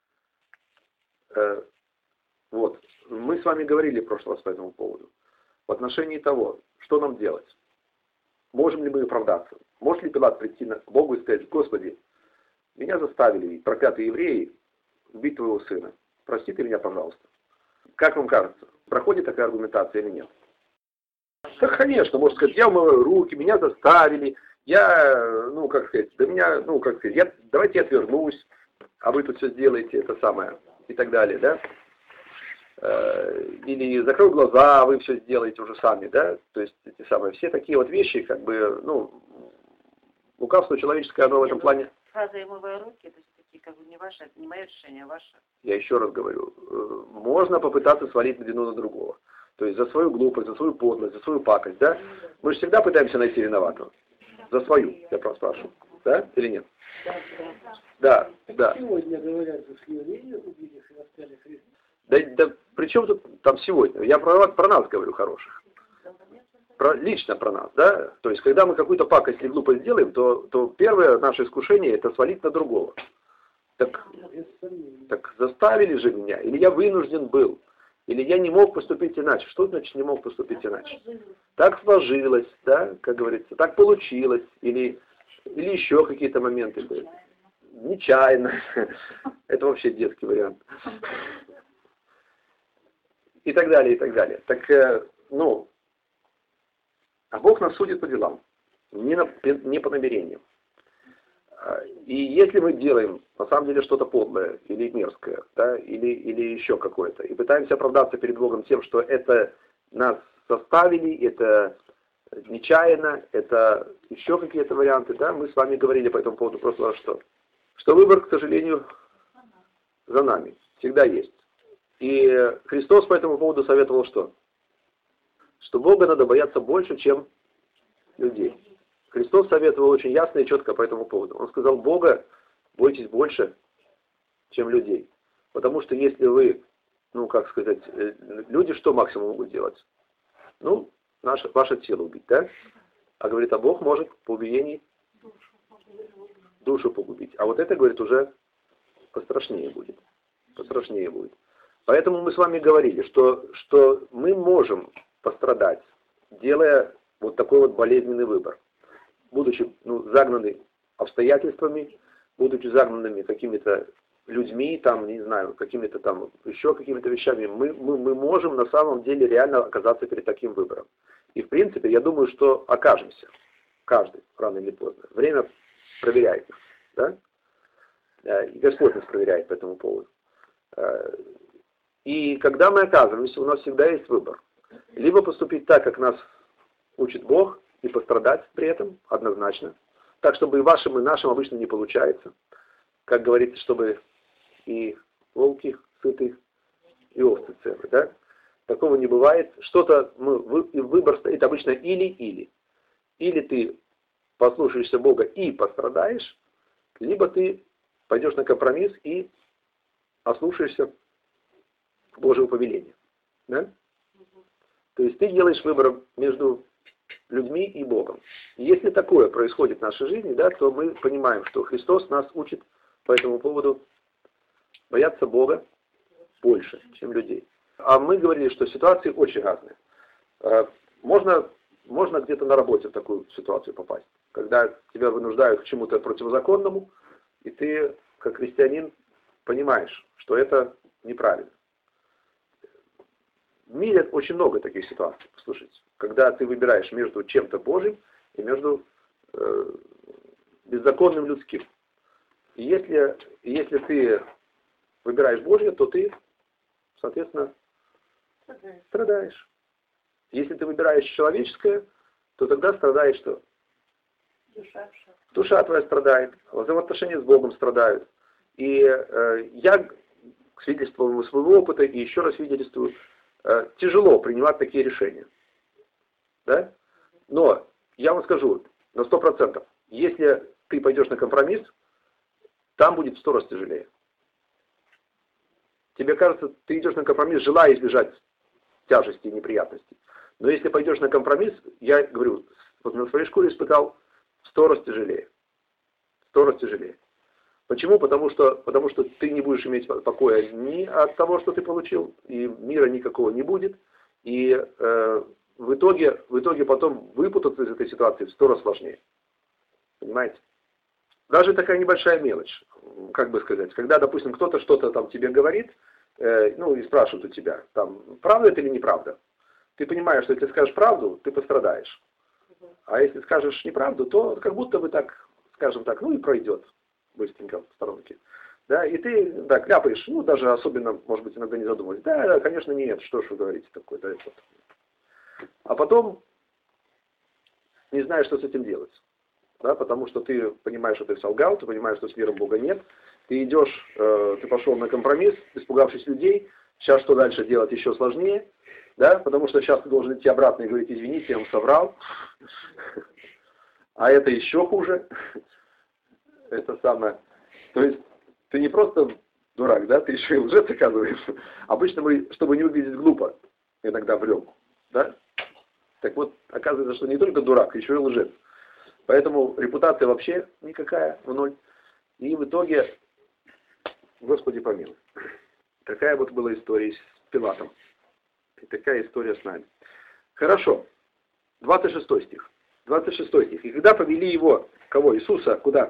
Э, вот. Мы с вами говорили в прошлый раз по этому поводу. В отношении того, что нам делать. Можем ли мы оправдаться? Может ли Пилат прийти к Богу и сказать: Господи, меня заставили, проклятые евреи, убить твоего сына. Прости ты меня, пожалуйста. Как вам кажется, проходит такая аргументация или нет? Так, конечно, можно сказать, я умываю руки, меня заставили, я, ну, как сказать, да меня, ну, как сказать, я, давайте я отвернусь, а вы тут все сделаете, это самое, и так далее, да? Или закрою глаза, вы все сделаете уже сами, да? То есть, эти самые, все такие вот вещи, как бы, ну, лукавство человеческое, оно в этом плане... Фраза «умываю руки», то есть такие, как бы, не ваше, это не мое решение, а ваше. Я еще раз говорю, можно попытаться свалить вину на другого. То есть за свою глупость, за свою подлость, за свою пакость, да? Мы же всегда пытаемся найти виноватого. За свою, я просто спрашиваю. Да или нет? Да, да. Сегодня говорят, что евреи убили и распяли Христа. Да, да при чем тут там сегодня? Я про, про нас говорю, хороших. Про, лично про нас, да? То есть, когда мы какую-то пакость или глупость делаем, то, то первое наше искушение это свалить на другого. Так, так заставили же меня, или я вынужден был. Или я не мог поступить иначе. Что значит не мог поступить иначе? Так сложилось, да, как говорится, так получилось. Или, или еще какие-то моменты были. Нечаянно. Это вообще детский вариант. И так далее, и так далее. Так, ну, а Бог нас судит по делам, не, на, не по намерениям. И если мы делаем на самом деле что-то подлое или мерзкое, да, или, или еще какое-то, и пытаемся оправдаться перед Богом тем, что это нас заставили, это нечаянно, это еще какие-то варианты, да, мы с вами говорили по этому поводу просто что, что выбор, к сожалению, за нами, всегда есть. И Христос по этому поводу советовал что? Что Бога надо бояться больше, чем людей. Христос советовал очень ясно и четко по этому поводу. Он сказал: Бога бойтесь больше, чем людей. Потому что если вы, ну, как сказать, люди что максимум могут делать? Ну, наше, ваше тело убить, да? А говорит, а Бог может по убиении душу погубить. А вот это, говорит, уже пострашнее будет. Пострашнее будет. Поэтому мы с вами говорили, что, что мы можем пострадать, делая вот такой вот болезненный выбор. Будучи, ну, загнаны обстоятельствами, будучи загнанными какими-то людьми, там, не знаю, какими-то там, еще какими-то вещами, мы, мы, мы можем на самом деле реально оказаться перед таким выбором. И в принципе, я думаю, что окажемся. Каждый, рано или поздно. Время проверяет нас, да? И Господь нас проверяет по этому поводу. И когда мы оказываемся, у нас всегда есть выбор. Либо поступить так, как нас учит Бог, и пострадать при этом, однозначно. Так, чтобы и вашим, и нашим обычно не получается. Как говорится, чтобы и волки сыты, и овцы целы, да? Такого не бывает. Что-то, мы, выбор стоит обычно или-или. Или ты послушаешься Бога и пострадаешь, либо ты пойдешь на компромисс и ослушаешься Божьего повеления. Да? То есть ты делаешь выбор между людьми и Богом. И если такое происходит в нашей жизни, да, то мы понимаем, что Христос нас учит по этому поводу бояться Бога больше, чем людей. А мы говорили, что ситуации очень разные. Можно, можно где-то на работе в такую ситуацию попасть, когда тебя вынуждают к чему-то противозаконному, и ты, как христианин, понимаешь, что это неправильно. В мире очень много таких ситуаций, послушайте, когда ты выбираешь между чем-то Божьим и между э, беззаконным людским. И если, если ты выбираешь Божье, то ты, соответственно, страдаешь. страдаешь. Если ты выбираешь человеческое, то тогда страдает что? Душа. Душа твоя страдает, взаимоотношения с Богом страдают. И э, я свидетельствую своего опыта и еще раз свидетельствую, э, тяжело принимать такие решения. Да? Но я вам скажу на сто процентов, если ты пойдешь на компромисс, там будет в сто раз тяжелее. Тебе кажется, ты идешь на компромисс, желая избежать тяжести и неприятностей. Но если пойдешь на компромисс, я говорю, вот на своей шкуре испытал, в сто раз тяжелее. В сто раз тяжелее. Почему? Потому что, потому что ты не будешь иметь покоя ни от того, что ты получил, и мира никакого не будет. И э, в, итоге, в итоге потом выпутаться из этой ситуации в сто раз сложнее. Понимаете? Даже такая небольшая мелочь, как бы сказать, когда, допустим, кто-то что-то там тебе говорит, э, ну и спрашивают у тебя, там, правда это или неправда? Ты понимаешь, что если скажешь правду, ты пострадаешь. А если скажешь неправду, то как будто бы так, скажем так, ну и пройдет быстренько в сторонке. Да, и ты, да, кляпаешь, ну даже особенно, может быть, иногда не задумываясь. Да, конечно, нет, что ж вы говорите такое, да, это. А потом не знаешь, что с этим делать. Да, потому что ты понимаешь, что ты солгал, ты понимаешь, что с миром Бога нет. Ты идешь, э, ты пошел на компромисс, испугавшись людей. Сейчас что дальше делать еще сложнее. Да, потому что сейчас ты должен идти обратно и говорить, извините, я вам соврал. А это еще хуже. Это самое. То есть ты не просто дурак, да, ты еще и лжец, оказываешься. Обычно мы, чтобы не выглядеть глупо, иногда врем. Да? Так вот, оказывается, что не только дурак, еще и лжец. Поэтому репутация вообще никакая, в ноль. И в итоге, Господи помилуй. Такая вот была история с Пилатом. И такая история с нами. Хорошо. двадцать шестой стих. двадцать шестой стих. И когда повели его, кого? Иисуса, куда?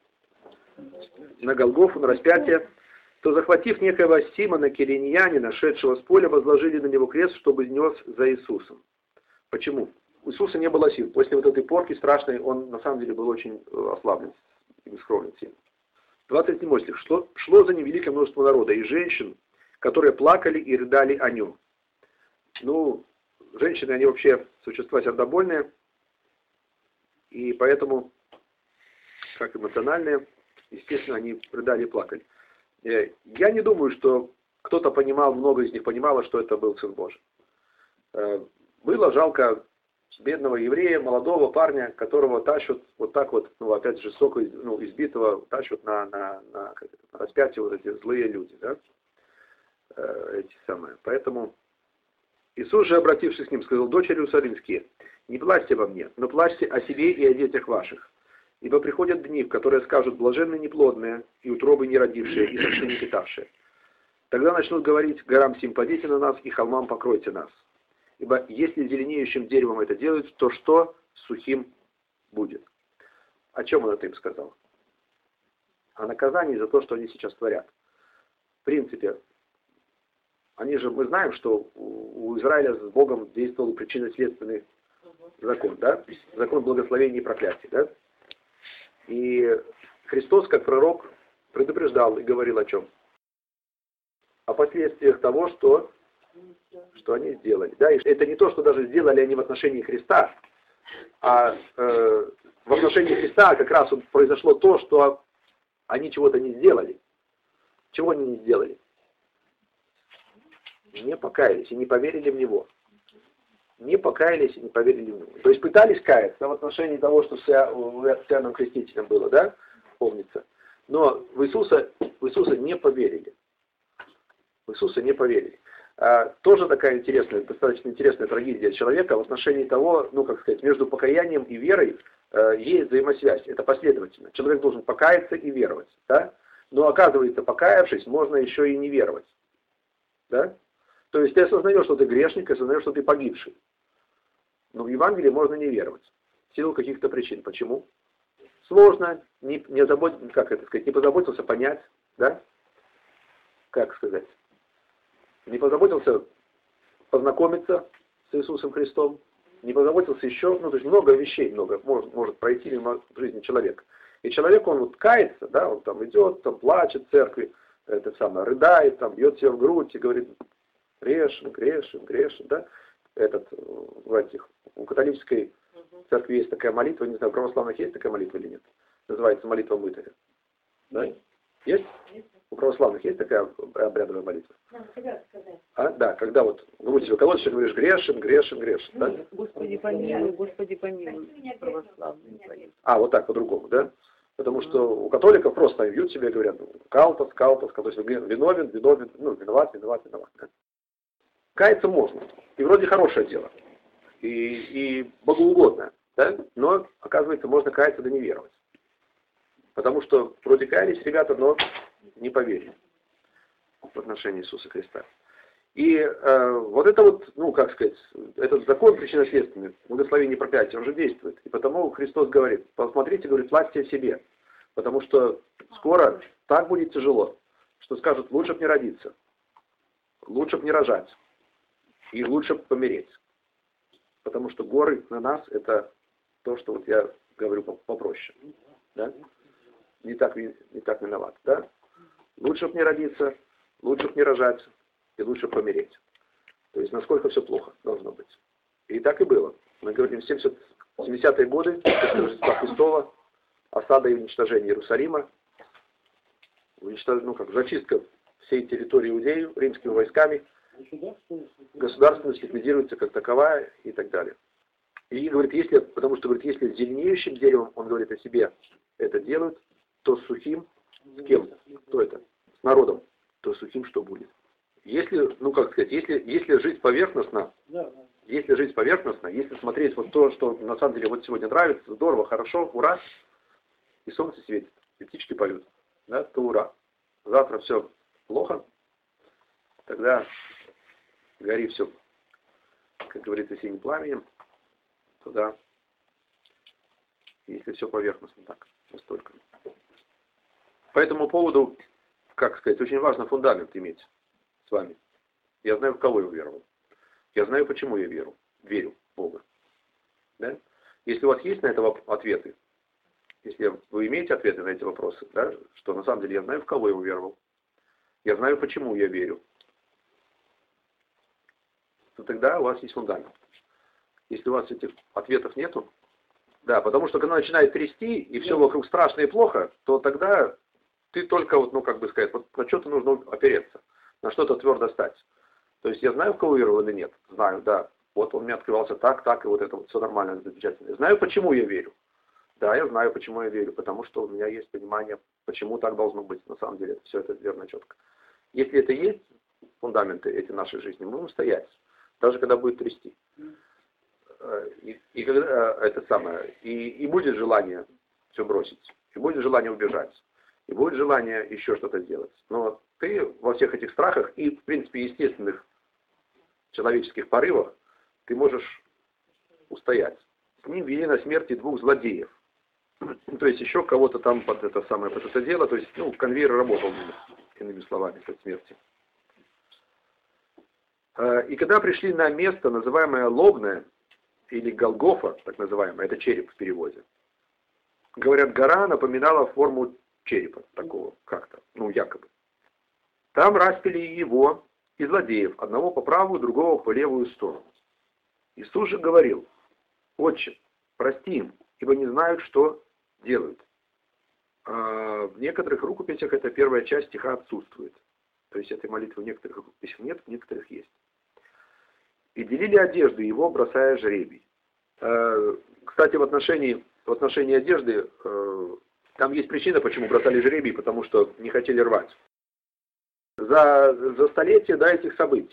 На Голгофу, на распятие, то, захватив некоего Симона Кириньянина, шедшего с поля, возложили на него крест, чтобы нес за Иисусом. Почему? У Иисуса не было сил. После вот этой порки страшной, он на самом деле был очень ослаблен и бескровен сильно. двадцать седьмой стих. Шло, шло за ним великое множество народа и женщин, которые плакали и рыдали о нем. Ну, женщины, они вообще существа сердобольные, и поэтому, как эмоциональные, естественно, они рыдали и плакали. Я не думаю, что кто-то понимал, много из них понимало, что это был Сын Божий. Было жалко бедного еврея, молодого парня, которого тащат вот так вот, ну, опять жестоко, ну, избитого, тащат на, на, на, на распятие вот эти злые люди, да, эти самые. Поэтому Иисус же, обратившись к ним, сказал: дочери Иерусалимские, не плачьте во мне, но плачьте о себе и о детях ваших. Ибо приходят дни, в которые скажут: блаженны неплодные, и утробы не родившие, и сошли не питавшие. Тогда начнут говорить: горам сим падите на нас, и холмам покройте нас. Ибо если зеленеющим деревом это делают, то что сухим будет? О чем он это им сказал? О наказании за то, что они сейчас творят. В принципе, они же, мы знаем, что у Израиля с Богом действовал причинно-следственный закон, да? Закон благословения и проклятия, да? И Христос, как пророк, предупреждал и говорил о чем? О последствиях того, что, что они сделали. Да? И это не то, что даже сделали они в отношении Христа, а э, в отношении Христа как раз вот произошло то, что они чего-то не сделали. Чего они не сделали? Не покаялись и не поверили в Него. Не покаялись и не поверили в Него. То есть пытались каяться в отношении того, что с Иоанном Крестителем было, да? Помнится. Но в Иисуса, в Иисуса не поверили. В Иисуса не поверили. А, тоже такая интересная, достаточно интересная трагедия человека в отношении того, ну, как сказать, между покаянием и верой э, есть взаимосвязь, это последовательно. Человек должен покаяться и веровать, да? Но оказывается, покаявшись, можно еще и не веровать, да? То есть ты осознаешь, что ты грешник, осознаешь, что ты погибший. Но в Евангелии можно не веровать, в силу каких-то причин. Почему? Сложно, не, не, забот... как это сказать, не позаботился понять, да? Как сказать? Не позаботился познакомиться с Иисусом Христом, не позаботился еще, ну, то есть много вещей, много может, может пройти мимо жизни человека. И человек, он вот кается, да, он там идет, там плачет в церкви, это самое, рыдает, там, бьет себя в грудь и говорит, грешен, грешен, грешен, да. Этот, в этих, у католической церкви есть такая молитва, не знаю, у православных есть такая молитва или нет, называется молитва мытаря. Да? Есть? У православных есть такая обрядовая молитва? А, да, когда вот грудь себе колотишь и говоришь грешен, грешен, грешен. Да? Господи помилуй, Господи помилуй, православный. А, вот так, по-другому, да? Потому что у католиков просто бьют себе и говорят, калтос, калтос, то есть виновен, виновен, ну, виноват, виноват, виноват. Да? Каяться можно. И вроде хорошее дело. И, и богоугодное. Да? Но, оказывается, можно каяться да не веровать. Потому что вроде каялись ребята, но не поверили в отношении Иисуса Христа. И э, вот это вот, ну, как сказать, этот закон причинно-следственный, благословение и проклятие, он же действует. И потому Христос говорит, посмотрите, говорит, власти о себе. Потому что скоро так будет тяжело, что скажут, лучше бы не родиться, лучше бы не рожать, и лучше бы помереть. Потому что горы на нас, это то, что вот я говорю попроще. Да? Не так, не так виноват, да? Лучше бы не родиться, лучше бы не рожать, и лучше бы помереть. То есть, насколько все плохо должно быть. И так и было. Мы говорим, в семидесятые годы, Рождества Христова, осада и уничтожение Иерусалима, уничтож... ну, как, зачистка всей территории Иудеи римскими войсками, государственность ликвидируется как таковая и так далее. И говорит, если, потому что говорит, если с зеленеющим деревом, он говорит о себе, это делают, то с сухим, с кем? Кто это? С народом. То с сухим что будет? Если, ну как сказать, если, если жить поверхностно, если жить поверхностно, если смотреть вот то, что на самом деле вот сегодня нравится, здорово, хорошо, ура, и солнце светит, и птички поют, да, то ура. Завтра все плохо, тогда гори все, как говорится, синим пламенем, туда, если все поверхностно так, настолько. По этому поводу, как сказать, очень важно фундамент иметь с вами. Я знаю, в кого я уверовал. Я знаю, почему я верю. Верю в Бога. Да? Если у вас есть на это ответы, если вы имеете ответы на эти вопросы, да, что на самом деле я знаю, в кого я уверовал, я знаю, почему я верю, то тогда у вас есть фундамент. Если у вас этих ответов нету, да, потому что когда начинает трясти, и все вокруг страшно и плохо, то тогда ты только, вот, ну, как бы сказать, вот на что-то нужно опереться, на что-то твердо стать. То есть я знаю, в кого верю или нет? Знаю, да. Вот он мне открывался так, так, и вот это вот все нормально, замечательно. Я знаю, почему я верю. Да, я знаю, почему я верю, потому что у меня есть понимание, почему так должно быть. На самом деле, все это верно, четко. Если это есть, фундаменты эти нашей жизни, мы будем стоять, даже когда будет трясти. И, и когда это самое, и, и будет желание все бросить, и будет желание убежать, и будет желание еще что-то делать. Но ты во всех этих страхах и, в принципе, естественных человеческих порывах, ты можешь устоять. С ним вели на смерти двух злодеев. То есть еще кого-то там под это самое, под это дело, то есть, ну, конвейер работал, иными словами, от смерти. И когда пришли на место, называемое Лобное, или Голгофа, так называемое, это череп в переводе. Говорят, гора напоминала форму черепа, такого как-то, ну, якобы. Там распили его и злодеев, одного по правую, другого по левую сторону. Иисус же говорил, Отче, прости им, ибо не знают, что делают. А в некоторых рукописях эта первая часть стиха отсутствует. То есть этой молитвы в некоторых рукописях нет, в некоторых есть. И делили одежды его, бросая жребий. Кстати, в отношении, в отношении одежды, там есть причина, почему бросали жребий, потому что не хотели рвать. За, за столетие до этих событий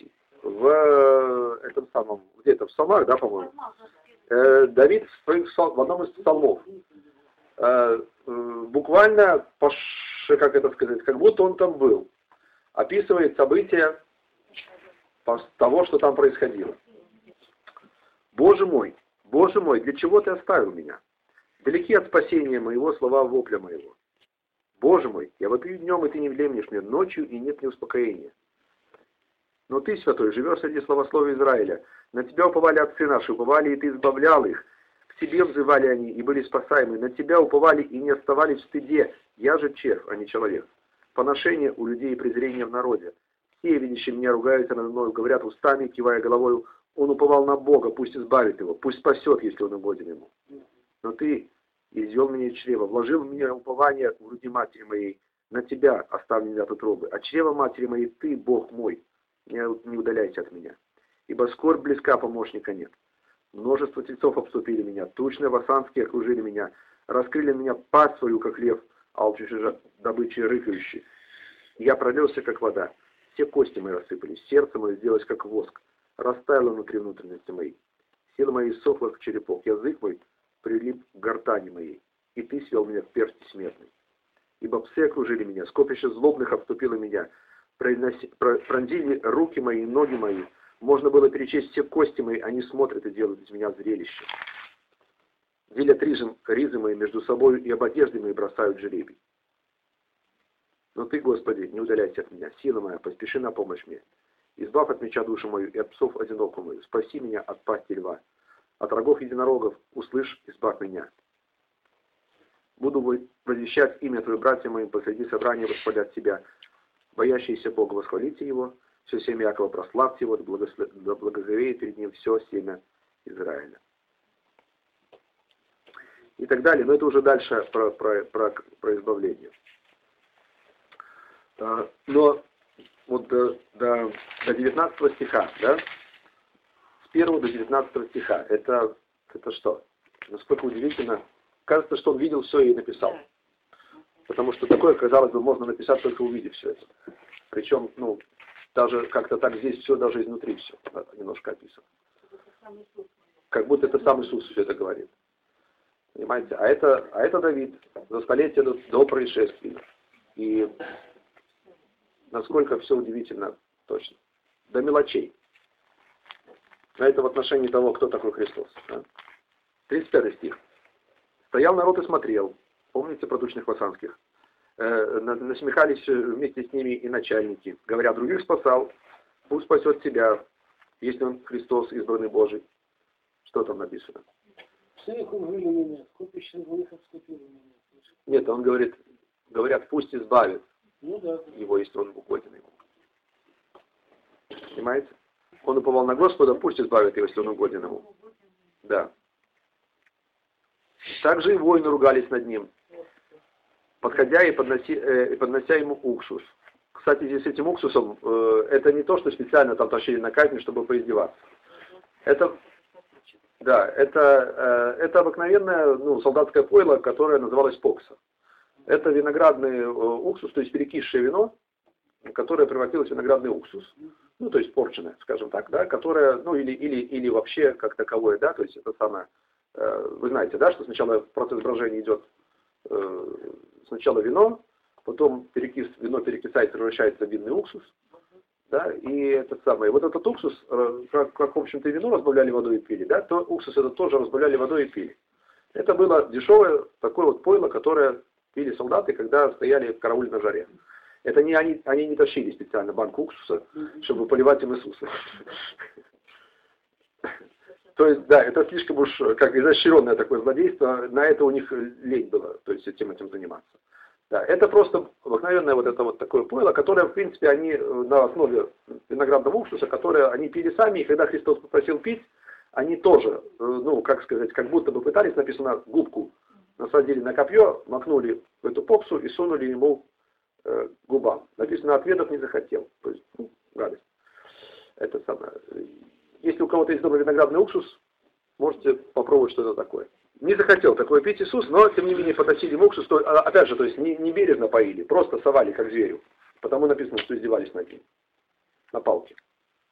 в этом самом, где-то в Псалмах, да, по-моему, э, Давид в, своих, в одном из псалмов э, э, буквально, пош, как это сказать, как будто он там был, описывает события того, что там происходило. Боже мой, Боже мой, для чего ты оставил меня? Далеки от спасения моего слова вопля моего. Боже мой, я вопию днем, и ты не влемнешь мне, ночью, и нет мне успокоения. Но ты, святой, живешь среди славословия Израиля. На тебя уповали отцы наши, уповали, и ты избавлял их. К тебе взывали они, и были спасаемы. На тебя уповали, и не оставались в стыде. Я же червь, а не человек. Поношение у людей и презрение в народе. Все, видящие меня, ругаются надо мною, говорят устами, кивая головою, он уповал на Бога, пусть избавит его, пусть спасет, если он угоден ему. Но ты извел меня из чрева, вложил в меня упование в груди матери моей. На тебя оставлен от утробы. А чрева матери моей ты, Бог мой, не удаляйся от меня. Ибо скорбь близка, помощника нет. Множество тельцов обступили меня, тучные васанские окружили меня, раскрыли меня пасть свою, как лев, алчущий добычей рыкающий. Я пролился, как вода. Все кости мои рассыпались, сердце мое сделалось, как воск. Растаяло внутри внутренности моей. Сила моя иссохла, как черепок. Язык мой прилип к гортани моей. И ты свел меня в персти смертной. Ибо псы окружили меня, скопище злобных обступило меня. Проноси, про, пронзили руки мои и ноги мои. Можно было перечесть все кости мои, они смотрят и делают из меня зрелище. Делят ризы, ризы мои между собой и об одежде мои бросают жеребий. Но ты, Господи, не удаляйся от меня. Сила моя, поспеши на помощь мне. Избавь от меча душу мою и от псов одинокую мою. Спаси меня от пасти льва. От рогов единорогов услышь, избавь меня. Буду возвещать имя Твое, братья моим, посреди собрания восхвалять Тебя. Боящиеся Бога восхвалите Его, все семя Якова прославьте Его, да благоговеет перед Ним все семя Израиля. И так далее. Но это уже дальше про, про, про, про избавление. Но вот до, до, до девятнадцатого стиха, да? С первого до девятнадцатого стиха, это, это что? Насколько удивительно. Кажется, что он видел все и написал. Потому что такое, казалось бы, можно написать, только увидев все это. Причем, ну, даже как-то так здесь все, даже изнутри все немножко описано. Как будто это сам Иисус все это говорит. Понимаете? А это, а это Давид за столетие до, до происшествия. И насколько все удивительно точно. До мелочей. А это в отношении того, кто такой Христос. Да? тридцать пятый стих. Стоял народ и смотрел. Помните про тучных васанских? Э, насмехались вместе с ними и начальники. Говоря, других спасал, пусть спасет себя, если он Христос, избранный Божий. Что там написано? Всех увели меня, скопище злых обступило меня. Нет, он говорит, говорят, пусть избавит Ну да. его, если он угоден ему. Понимаете? Он уповал на Господа, пусть избавит его, если он угоден ему. Да. Также и воины ругались над ним, подходя и, подноси, э, и поднося ему уксус. Кстати, здесь с этим уксусом, э, это не то, что специально там тащили на казнь, чтобы поиздеваться. Это, да, это, э, это обыкновенное, ну, солдатское пойло, которое называлось покса. Это виноградный э, уксус, то есть перекисшее вино, которое превратилось в виноградный уксус. Ну, то есть порченое, скажем так, да, которое, ну, или, или, или вообще как таковое, да, то есть это самое. Вы знаете, да, что сначала процесс брожения идет э, сначала вино, потом перекис, вино перекисается, превращается в винный уксус, да, и это самое. Вот этот уксус, э, как, как в общем-то вино разбавляли водой и пили, да, то уксус это тоже разбавляли водой и пили. Это было дешевое такое вот пойло, которое пили солдаты, когда стояли в карауле на жаре. Это не они, они не тащили специально банку уксуса, чтобы поливать им Иисуса. То есть, да, это слишком уж как изощренное такое злодейство, на это у них лень было, то есть этим этим заниматься. Да, это просто обыкновенное вот это вот такое пойло, которое, в принципе, они на основе виноградного уксуса, которое они пили сами, и когда Христос попросил пить, они тоже, ну, как сказать, как будто бы пытались, написано, губку насадили на копье, макнули в эту попсу и сунули ему э, губам. Написано, ответов не захотел, то есть, ну, гадость. Это самое... Если у кого-то есть дома виноградный уксус, можете попробовать, что это такое. Не захотел такое пить Иисус, но тем не менее потащили ему уксус, то, опять же, то есть не, не бережно поили, просто совали, как зверю. Потому написано, что издевались над ним. На палке.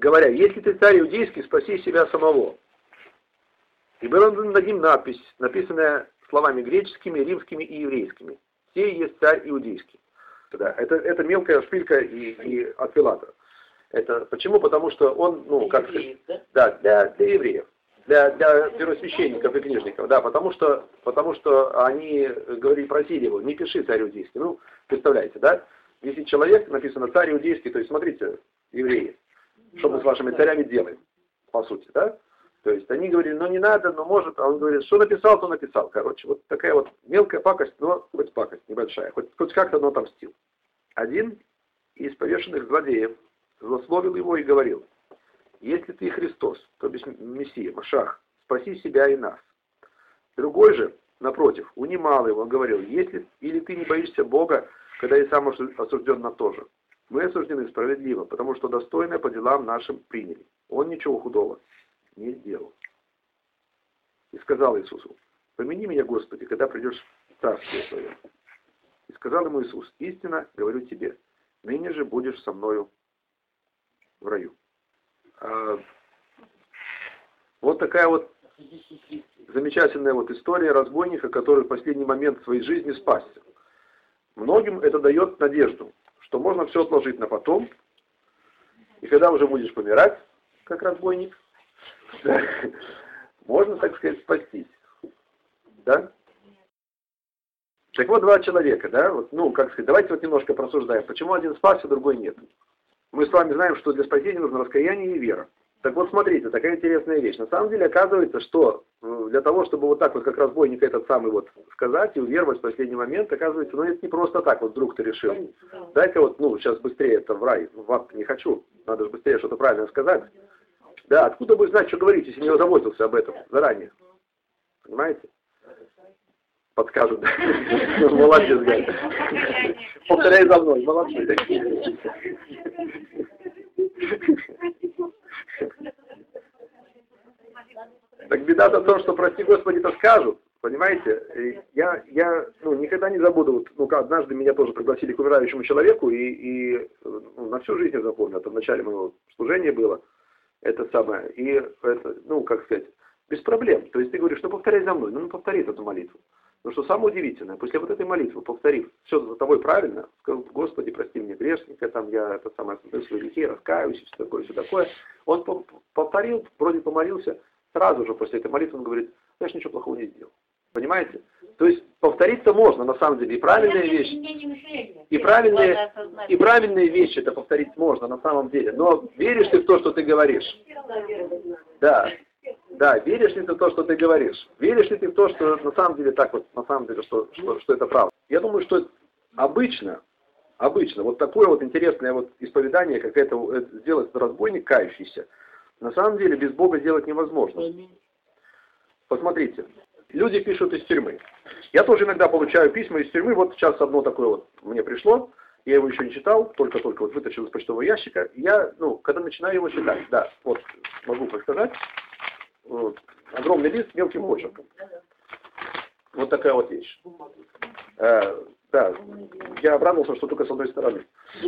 говоря: «Если ты царь иудейский, спаси себя самого». И была над ним надпись, написанная словами греческими, римскими и еврейскими: «Сей есть царь иудейский». Да, это, это мелкая шпилька и, и от Пилата. Это почему? Потому что он, ну, как сказать, да, для, для евреев, для, для первосвященников и книжников, да, потому что, потому что они говорили, просили его: не пиши царь иудейский. Ну, представляете, да? Если человек, написано царь иудейский, то есть смотрите, евреи, что мы с вашими царями делаем, по сути, да? То есть они говорили: ну не надо, но может, а он говорит: что написал, то написал. Короче, вот такая вот мелкая пакость, но хоть пакость небольшая, хоть, хоть как-то он отомстил. Один из повешенных злодеев злословил его и говорил: если ты Христос, то бишь Мессия, Машах, спаси себя и нас. Другой же, напротив, унимал его, он говорил: если или ты не боишься Бога, когда и сам осужден на то же. Мы осуждены справедливо, потому что достойно по делам нашим приняли. Он ничего худого не сделал. И сказал Иисусу: помяни меня, Господи, когда придешь в царствие Твое. И сказал ему Иисус: истинно говорю тебе, ныне же будешь со мною в раю. А, вот такая вот замечательная вот история разбойника, который в последний момент своей жизни спасся. Многим это дает надежду, что можно все отложить на потом, и когда уже будешь помирать, как разбойник, можно, так сказать, спастись. Да? Так вот, два человека, да, вот, ну, как сказать, давайте вот немножко просуждаем, почему один спасся, другой нет. Мы с вами знаем, что для спасения нужно раскаяние и вера. Так вот, смотрите, такая интересная вещь. На самом деле, оказывается, что для того, чтобы вот так вот, как разбойник этот самый вот сказать и уверовать в последний момент, оказывается, ну, это не просто так, вот вдруг ты решил. Дай-ка вот, ну, сейчас быстрее это в рай, в ад не хочу, надо же быстрее что-то правильно сказать. Да, откуда бы знать, что говорить, если не озаботился об этом заранее? Понимаете? Подскажут. Молодец, Галь. Повторяй за мной, молодцы такие. Так беда-то в том, что прости Господи-то скажут, понимаете? Я, я ну, никогда не забуду, вот, ну, однажды меня тоже пригласили к умирающему человеку, и, и ну, на всю жизнь я запомню, это в начале моего служения было, это самое, и это, ну, как сказать, без проблем. То есть ты говоришь: ну, повторяй за мной, ну, ну повтори эту молитву. Но что самое удивительное, после вот этой молитвы, повторив все за тобой правильно, сказал: Господи, прости мне грешника, там я это самое, смотрю свои грехи, раскаиваюсь, и все такое, все такое. Он повторил, вроде помолился, сразу же после этой молитвы он говорит: я ж ничего плохого не сделал. Понимаете? То есть повториться можно, на самом деле, и правильные вещи, и правильные, и правильные вещи это повторить можно, на самом деле. Но веришь ты в то, что ты говоришь? Да. Да, веришь ли ты в то, что ты говоришь? Веришь ли ты в то, что на самом деле так вот, на самом деле, что, что, что это правда? Я думаю, что обычно, обычно, вот такое вот интересное вот исповедание, как это, это сделать разбойник, кающийся, на самом деле без Бога сделать невозможно. Посмотрите, люди пишут из тюрьмы. Я тоже иногда получаю письма из тюрьмы, вот сейчас одно такое вот мне пришло, я его еще не читал, только-только вот вытащил из почтового ящика, и я, ну, когда начинаю его читать, да, вот, могу сказать, вот, огромный лист мелким почерком. Вот такая вот вещь. Э, да, я обрадовался, что только с одной стороны.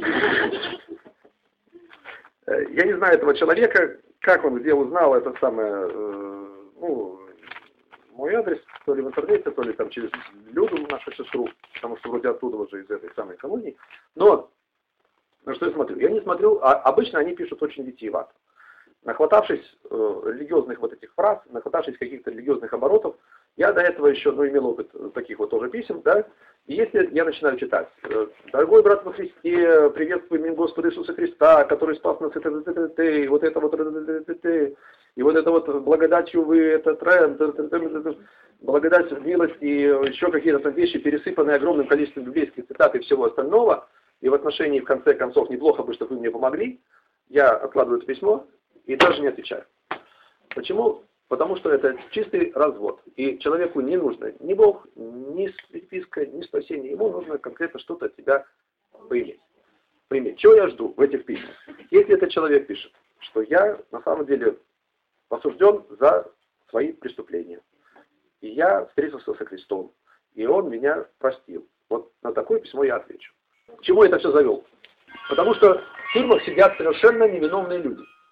Э, я не знаю этого человека, как он где узнал это самое, э, ну, мой адрес, то ли в интернете, то ли там через Люду, нашу сестру, потому что вроде оттуда уже из этой самой колонии. Но, на что я смотрю? Я не смотрю, а обычно они пишут очень витиевато. Нахватавшись э, религиозных вот этих фраз, нахватавшись каких-то религиозных оборотов, я до этого еще, ну, имел опыт таких вот тоже писем, да, и если я начинаю читать: «Дорогой брат во Христе, приветствуем имя Господа Иисуса Христа, который спас нас, это, это, это, и вот это вот, и вот это вот благодатью вы, это тренд, благодать, милость и еще какие-то там вещи, пересыпанные огромным количеством библейских цитат и всего остального, и в отношении, в конце концов, неплохо бы, чтобы вы мне помогли», я откладываю это письмо и даже не отвечаю. Почему? Потому что это чистый развод. И человеку не нужно ни Бог, ни списка, ни спасение. Ему нужно конкретно что-то от тебя поиметь. Приметь. Чего я жду в этих письмах? Если этот человек пишет, что я на самом деле осужден за свои преступления, и я встретился со Христом, и Он меня простил. Вот на такое письмо я отвечу. К чему я это все завел? Потому что в тюрьмах сидят совершенно невиновные люди.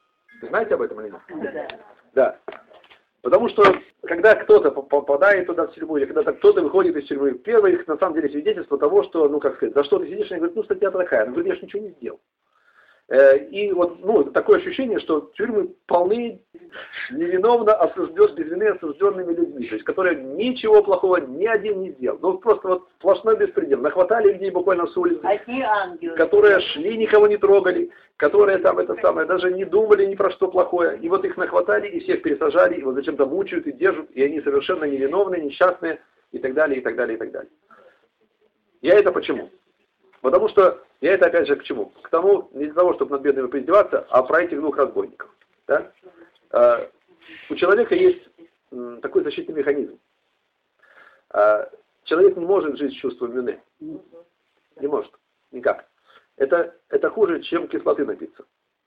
Вы знаете об этом или нет? Да. Потому что, когда кто-то попадает туда в тюрьму, или когда кто-то выходит из тюрьмы, первое их, на самом деле, свидетельство того, что, ну, как сказать, за что ты сидишь, они говорят, ну, статья такая. Ну, говорит, я же ничего не сделал. И вот, ну, такое ощущение, что тюрьмы полны невиновно осужден, без вины осужденными людьми, то есть, которые ничего плохого ни один не сделал. Ну, просто вот сплошной беспредел. Нахватали людей буквально с улицы, которые шли, никого не трогали, которые там это самое, даже не думали ни про что плохое. И вот их нахватали, и всех пересажали, и вот зачем-то мучают и держат, и они совершенно невиновные, несчастные, и так далее, и так далее, и так далее. Я это почему? Потому что я это опять же к чему? К тому, не для того, чтобы над бедными поиздеваться, а про этих двух разбойников. Да? А, у человека есть м, такой защитный механизм. А, человек не может жить с чувством вины. Не может. Никак. Это, это хуже, чем кислоты напиться.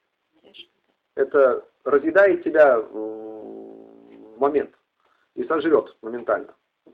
Это разъедает тебя в момент и сожрет моментально.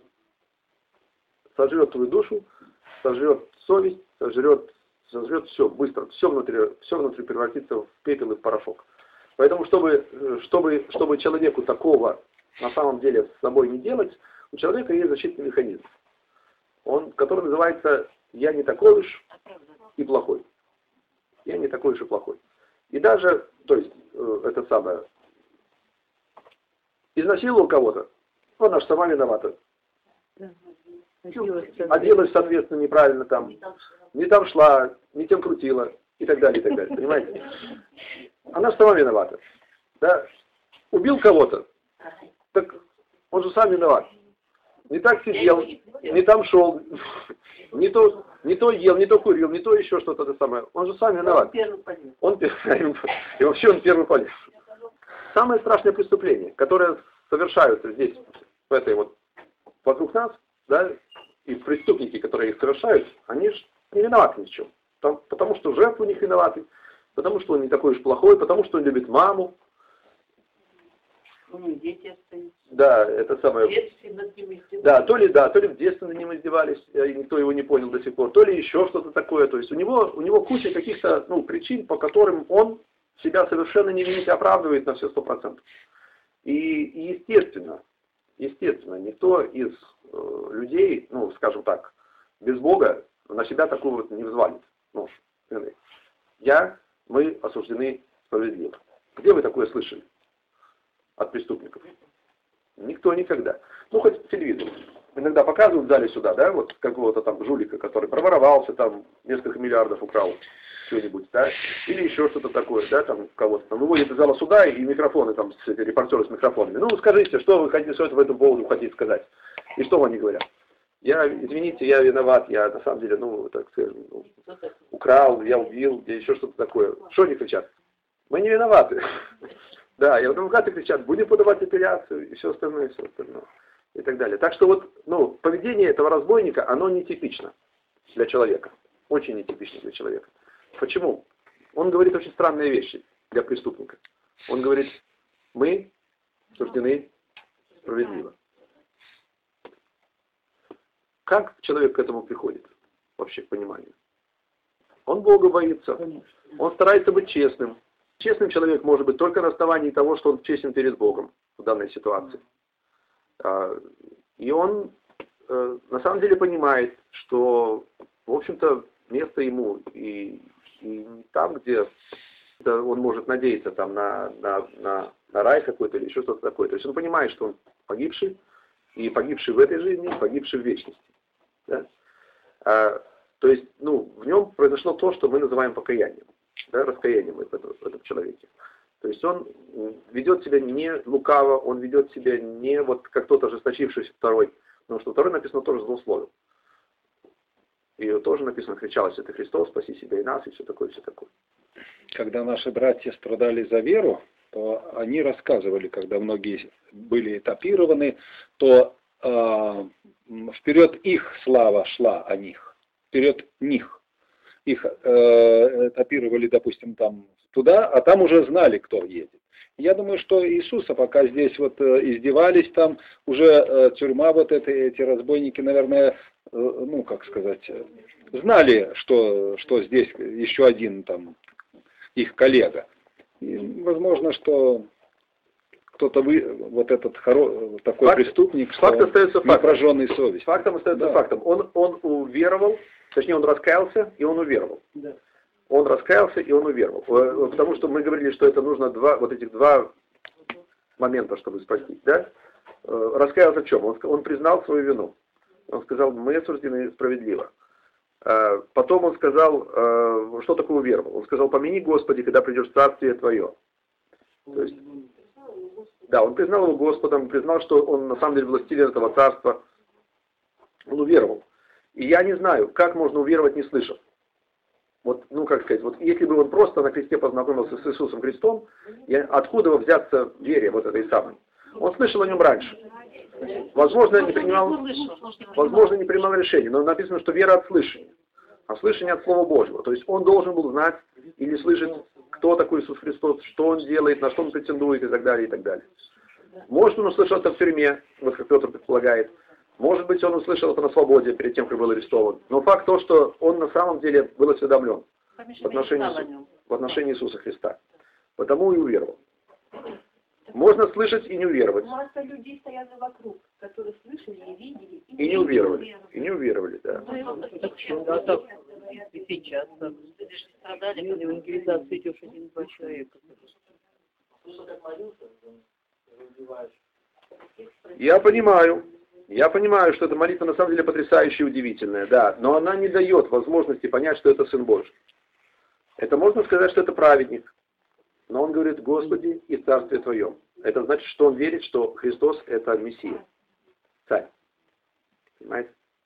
Сожрет твою душу, сожрет совесть, сожрет, сожрет все быстро, все внутри, все внутри превратится в пепел и в порошок. Поэтому, чтобы, чтобы, чтобы человеку такого на самом деле с собой не делать, у человека есть защитный механизм, он, который называется «я не такой уж и плохой». Я не такой уж и плохой. И даже, то есть, это самое, изнасиловал кого-то, она же сама виновата. Оделась, соответственно, неправильно там, не там шла, не тем крутила, и так далее, и так далее, понимаете? Она же сама виновата. Да? Убил кого-то, так он же сам виноват. Не так сидел, не там шел, не то, не то ел, не то курил, не то еще что-то это самое. Он же сам виноват. Он первый, и вообще он первый полез. Самое страшное преступление, которое совершаются здесь, в этой вот, вокруг нас, да, и преступники, которые их совершают, они же не виноваты ни в чем. Там, потому что жертвы у них виноваты, потому что он не такой уж плохой, потому что он любит маму. У них дети остаются. Да, это самое. Да, то ли да, то ли в детстве над ним издевались, и никто его не понял до сих пор, то ли еще что-то такое. То есть у него, у него куча каких-то, ну, причин, по которым он себя совершенно не винит и оправдывает на все сто процентов. И, и естественно, естественно, никто из э, людей, ну, скажем так, без Бога на себя такую вот не взвалит. Ну, я, мы осуждены справедливо. Где вы такое слышали от преступников? Никто никогда. Ну, хоть телевизор. Иногда показывают в зале сюда, да, вот какого-то там жулика, который проворовался, там несколько миллиардов украл, что-нибудь, да, или еще что-то такое, да, там кого-то там выводят из зала суда и микрофоны, там, эти репортеры с микрофонами. Ну, скажите, что вы хотите, что это в этом поводу хотите сказать? И что они говорят? Я, извините, я виноват, я на самом деле, ну, так скажем, ну, украл, я убил, я еще что-то такое. Что они кричат? Мы не виноваты. Да, и адвокаты кричат, будем подавать апелляцию, и все остальное, и все остальное. И так далее. Так что вот, ну, поведение этого разбойника, оно нетипично для человека. Очень нетипично для человека. Почему? Он говорит очень странные вещи для преступника. Он говорит, мы суждены справедливо. Как человек к этому приходит? Вообще к пониманию. Он Бога боится. Он старается быть честным. Честным человек может быть только на основании того, что он честен перед Богом в данной ситуации. И он на самом деле понимает, что, в общем-то, место ему и, и не там, где он может надеяться там, на, на, на, на рай какой-то или еще что-то такое. То есть он понимает, что он погибший, и погибший в этой жизни, и погибший в вечности. Да? А, то есть, ну, в нем произошло то, что мы называем покаянием, да, раскаянием в этом, в этом человеке. То есть он ведет себя не лукаво, он ведет себя не вот как тот ожесточившийся второй, потому что второй написано тоже злословил. И тоже написано, кричал, если ты Христос, спаси себя и нас, и все такое, все такое. Когда наши братья страдали за веру, то они рассказывали, когда многие были этапированы, то э, вперед их слава шла о них, вперед них. Их э, этапировали, допустим, там туда, а там уже знали, кто едет. Я думаю, что Иисуса, пока здесь вот э, издевались, там уже э, тюрьма, вот это, эти разбойники, наверное, э, ну, как сказать, э, знали, что, что здесь еще один там их коллега. И возможно, что кто-то вы, вот этот хоро, такой Факт, преступник, факт что остается не фактом. прожженный совесть. Фактом остается Да. фактом. Он, он уверовал, точнее он раскаялся и он уверовал. Да. Он раскаялся и он уверовал. Э, Потому что мы говорили, что это нужно два, вот этих два момента, чтобы спастись. Да? Э, Раскаялся в чем? Он, он признал свою вину. Он сказал, мы осуждены справедливо. Э, Потом он сказал, э, что такое уверовал? Он сказал, помяни Господи, когда придешь в царствие Твое. То есть, да, он признал его Господом, признал, что он на самом деле властелин этого царства. Он уверовал. И я не знаю, как можно уверовать, не слышав. Вот, ну, как сказать, вот если бы он просто на кресте познакомился с Иисусом Христом, я, откуда его взяться в вере вот этой самой? Он слышал о нем раньше. Возможно, не принимал, возможно, не принимал решения, но написано, что вера от слышания. А слышание от Слова Божьего. То есть он должен был знать или слышать, кто такой Иисус Христос, что он делает, на что он претендует и так далее, и так далее. Может, он услышал это в тюрьме, вот как Петр предполагает. Может быть, он услышал это на свободе перед тем, как был арестован. Но факт то, что он на самом деле был осведомлен в отношении, Иисуса, в отношении Иисуса Христа. Потому и уверовал. Можно слышать и не уверовать. Масса людей стоят вокруг, которые слышали и видели. И не уверовали. И не уверовали, да. Да, так и сейчас. Так. Страдали, когда в евангелизацию идешь один-два человека. Я понимаю. Я понимаю, что эта молитва на самом деле потрясающая и удивительная, да. Но она не дает возможности понять, что это Сын Божий. Это можно сказать, что это праведник. Но он говорит, Господи, и Царствие Твоем. Это значит, что он верит, что Христос это Мессия. Царь. Понимаете?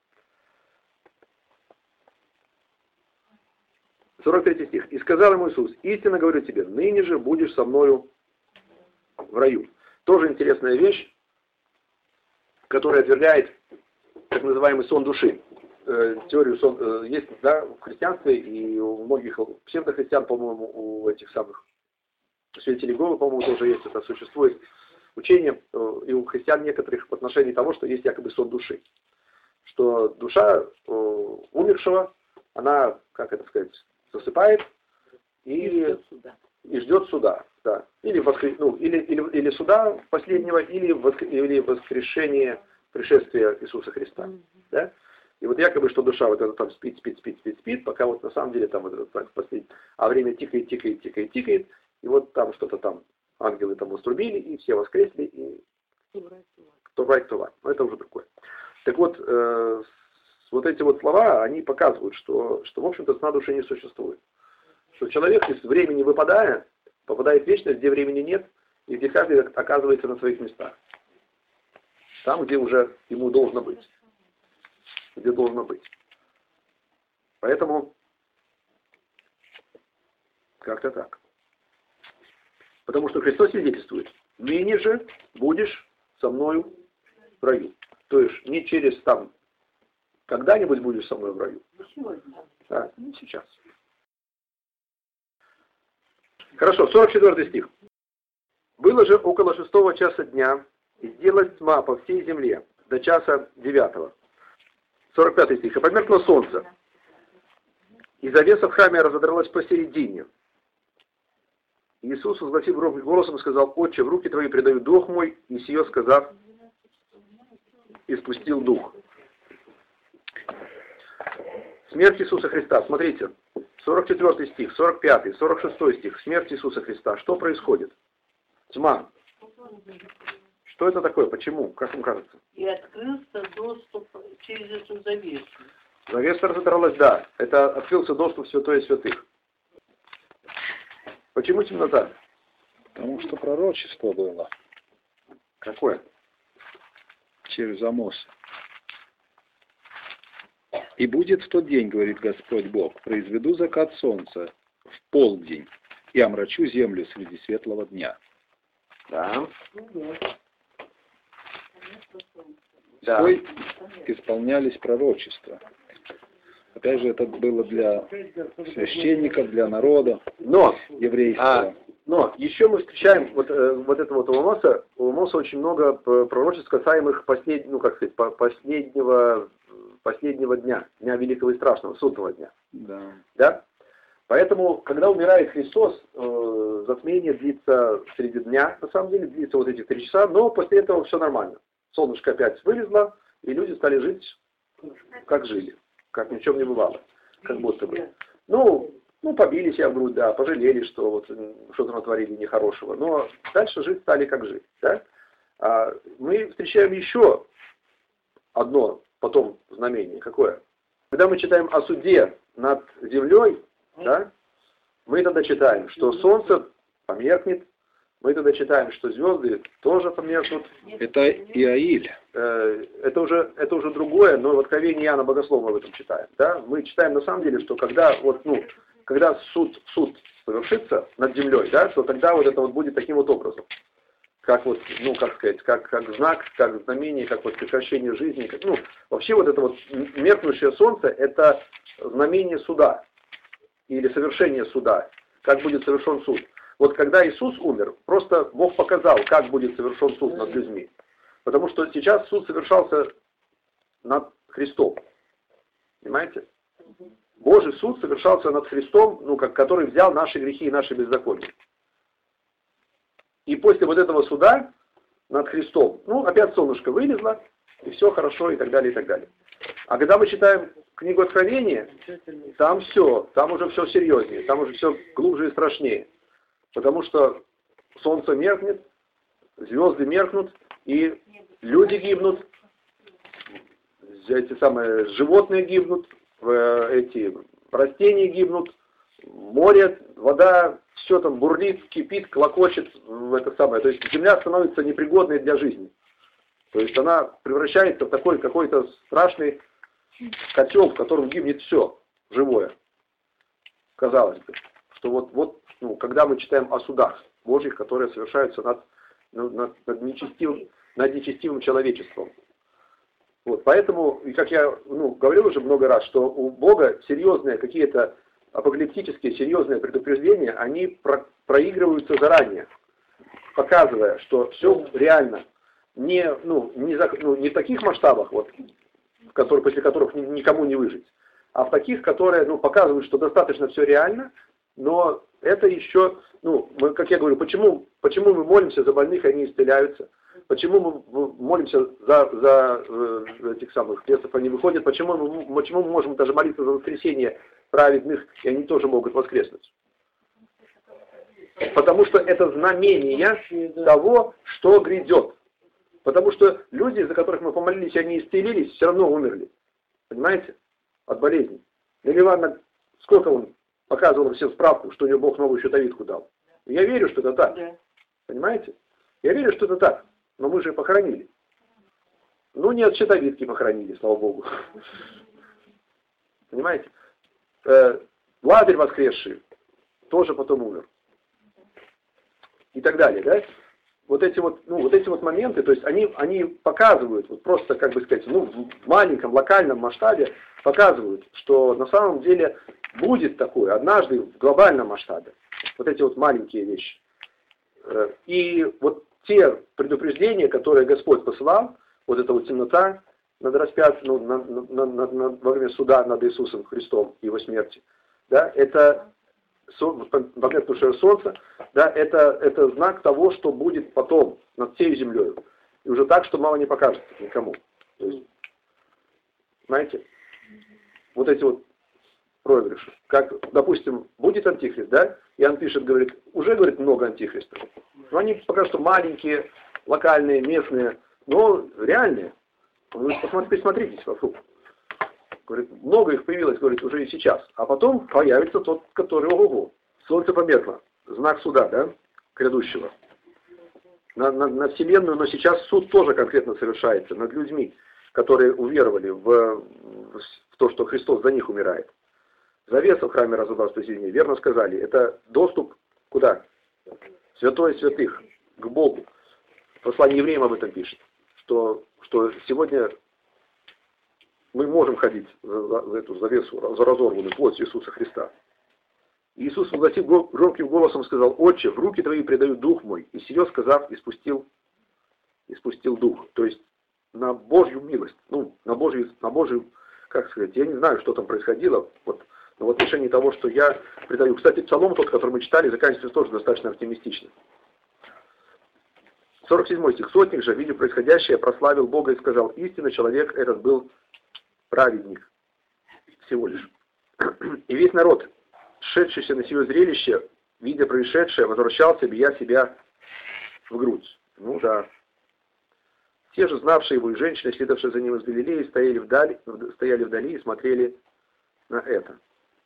сорок третий стих. «И сказал ему Иисус, истинно говорю тебе, ныне же будешь со мною в раю». Тоже интересная вещь, которая отвергает так называемый сон души. Э, теорию сон, э, есть, да, в христианстве и у многих псевдохристиан, по-моему, у этих самых свидетелей Иеговы, по-моему, тоже есть, это существует учение э, и у христиан некоторых в отношении того, что есть якобы сон души. Что душа э, умершего, она, как это сказать, засыпает и, и ждет суда. И ждет суда, да. Или, воскр... ну, или, или, или суда последнего, или, воскр... или воскрешение, пришествия Иисуса Христа. Mm-hmm. Да? И вот якобы, что душа вот это там спит, спит, спит, спит, спит, пока вот на самом деле там вот это так последний, а время тикает, тикает, тикает, тикает, и вот там что-то там ангелы там вострубили, и все воскресли, и кто right to one. Но это уже другое. Так вот, э, вот эти вот слова, они показывают, что, что в общем-то сна души не существует. Что человек из времени выпадая, попадает в вечность, где времени нет, и где каждый оказывается на своих местах. Там, где уже ему должно быть. Где должно быть. Поэтому как-то так. Потому что Христос свидетельствует, ныне же будешь со мною в раю. То есть не через там, когда-нибудь будешь со мной в раю. Да, не сейчас. Хорошо, сорок четвёртый стих. «Было же около шестого часа дня, и сделалась тьма по всей земле до часа девятого». сорок пятый стих. «И померкло солнце, и завеса в храме разодралась посередине. Иисус, возгласив громким голосом, сказал, «Отче, в руки твои предаю дух мой», и сие сказав, испустил дух». Смерть Иисуса Христа. Смотрите, сорок четвёртый стих, сорок пятый, сорок шестой стих. Смерть Иисуса Христа. Что происходит? Тьма. Что это такое? Почему? Как вам кажется? И открылся доступ через эту завесу. Завеса разодралась, да. Это открылся доступ в святое святых. Почему темнота? Потому что пророчество было. Какое? Через Амоса. «И будет в тот день, говорит Господь Бог, произведу закат солнца в полдень и омрачу землю среди светлого дня». Да. Да. Той исполнялись пророчества. Опять же, это было для священников, для народа но, еврейского. А, но еще мы встречаем вот, э, вот этого вот у Амоса. У Амоса очень много пророчеств, касаемых послед, ну, как сказать, последнего, последнего дня, дня великого и страшного, судного дня. Да. Да? Поэтому, когда умирает Христос, э, затмение длится среди дня, на самом деле, длится вот эти три часа, но после этого все нормально. Солнышко опять вылезло, и люди стали жить, как жили, как ни в чем не бывало, как будто бы. Ну, ну побили себя в грудь, да, пожалели, что вот что-то натворили нехорошего, но дальше жить стали, как жить, да. А мы встречаем еще одно потом знамение. Какое? Когда мы читаем о суде над землей, да, мы тогда читаем, что солнце померкнет, мы тогда читаем, что звезды тоже померкнут. Это Иаиль. Это уже, это уже другое, но в Откровении Иоанна Богослова мы об этом читаем. Да? Мы читаем на самом деле, что когда, вот, ну, когда суд, суд совершится над землей, да, то тогда вот это вот будет таким вот образом. Как вот, ну, как сказать, как, как знак, как знамение, как вот прекращение жизни. Как, ну, вообще вот это вот меркнущее солнце, это знамение суда. Или совершение суда. Как будет совершен суд. Вот когда Иисус умер, просто Бог показал, как будет совершен суд над людьми. Потому что сейчас суд совершался над Христом. Понимаете? Божий суд совершался над Христом, ну, как, который взял наши грехи и наши беззакония. И после вот этого суда над Христом, ну, опять солнышко вылезло, и все хорошо, и так далее, и так далее. А когда мы читаем книгу Откровения, там все, там уже все серьезнее, там уже все глубже и страшнее. Потому что солнце меркнет, звезды меркнут, и люди гибнут, эти самые животные гибнут, эти растения гибнут, море, вода, все там бурлит, кипит, клокочет, это самое. То есть земля становится непригодной для жизни. То есть она превращается в такой какой-то страшный котел, в котором гибнет все живое. Казалось бы, что вот, вот ну, когда мы читаем о судах Божьих, которые совершаются над, над, над, нечестивым, над нечестивым человечеством. Вот, поэтому, и как я ну, говорил уже много раз, что у Бога серьезные какие-то апокалиптические серьезные предупреждения, они про, проигрываются заранее, показывая, что все реально. Не, ну, не, за, ну, не в таких масштабах, вот, в которых, после которых ни, никому не выжить, а в таких, которые ну, показывают, что достаточно все реально, но это еще, ну, мы, как я говорю, почему, почему мы молимся за больных, и они исцеляются, почему мы молимся за, за э, этих самых бесов, они выходят, почему мы, почему мы можем даже молиться за воскресение праведных, и они тоже могут воскреснуть. Потому что это знамение того, что грядет. Потому что люди, за которых мы помолились, они исцелились, все равно умерли. Понимаете? От болезней. Или Иван, сколько он показывал всем справку, что у него Бог новую щитовидку дал. Я верю, что это так. Понимаете? Я верю, что это так. Но мы же похоронили. Ну, не от щитовидки похоронили, слава Богу. Понимаете? Э, Лазарь воскресший тоже потом умер. И так далее, да? Вот эти вот, ну, вот эти вот моменты, то есть они, они показывают, вот просто, как бы сказать, ну, в маленьком, локальном масштабе показывают, что на самом деле будет такое, однажды в глобальном масштабе. Вот эти вот маленькие вещи. И вот те предупреждения, которые Господь посылал, вот эта вот темнота над распятием, ну, на, на, на, на, во время суда над Иисусом Христом и Его смерти, да, это померкнувшее солнце, да, это, это знак того, что будет потом над всей землей. И уже так, что мало не покажется никому. То есть, знаете, вот эти вот проигрыши. Как, допустим, будет антихрист, да? Иоанн пишет, говорит, уже, говорит, много антихристов. Но они пока что маленькие, локальные, местные, но реальные. Вы посмотрите, присмотритесь вокруг. Говорит, много их появилось, говорит, уже и сейчас. А потом появится тот, который, ого-го, солнце померкло. Знак суда, да, грядущего. На, на, на Вселенную, но сейчас суд тоже конкретно совершается над людьми, которые уверовали в, в то, что Христос за них умирает. Завеса в храме разобрал спасения, верно сказали, это доступ куда? Святой святых, к Богу. Послание евреям об этом пишет, что, что сегодня мы можем ходить за эту завесу, за разорванную плоть Иисуса Христа. Иисус, возвратив громким голосом, сказал: «Отче, в руки твои предаю дух мой». И сие сказав, испустил, испустил дух. То есть на Божью милость, ну, на Божью, на Божью, как сказать, я не знаю, что там происходило, вот, но в отношении того, что я придаю. Кстати, псалом тот, который мы читали, заканчивается тоже достаточно оптимистично. сорок седьмой стих. Сотник же, видя происходящее, прославил Бога и сказал: истинно человек этот был праведник. Всего лишь. И весь народ, шедшийся на сие зрелище, видя происшедшее, возвращался, бия себя в грудь. Ну да. Те же, знавшие его, и женщины, следовавшие за ним из Галилеи, стояли вдали, стояли вдали и смотрели на это.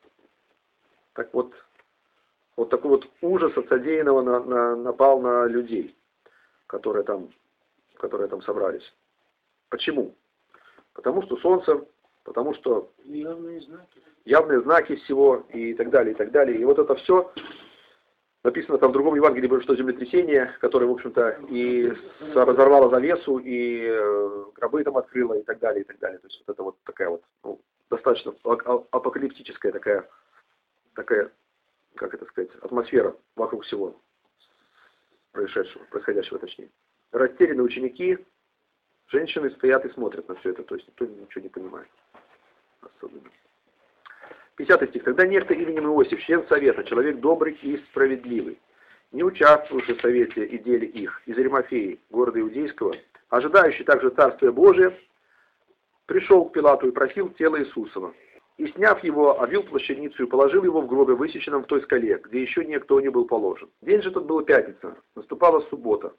Так вот, вот такой вот ужас от содеянного на, на, напал на людей, которые там, которые там собрались. Почему? Потому что солнце, потому что Явные знаки. явные знаки всего и так далее, и так далее. И вот это все написано там в другом Евангелии, что землетрясение, которое, в общем-то, и разорвало завесу, и гробы там открыло, и так далее, и так далее. То есть вот это вот такая вот, ну, достаточно апокалиптическая такая, такая, как это сказать, атмосфера вокруг всего происшедшего, происходящего точнее. Растерянные ученики, женщины стоят и смотрят на все это, то есть никто ничего не понимает. Особенно. пятидесятый стих. Тогда некто именем Иосиф, член совета, человек добрый и справедливый, не участвовавший в совете и деле их, из Аримафеи, города Иудейского, ожидающий также Царствия Божия, пришел к Пилату и просил тело Иисусова. И, сняв его, обвил плащаницу и положил его в гробе, высеченном в той скале, где еще никто не был положен. День же тот был пятница, наступала суббота.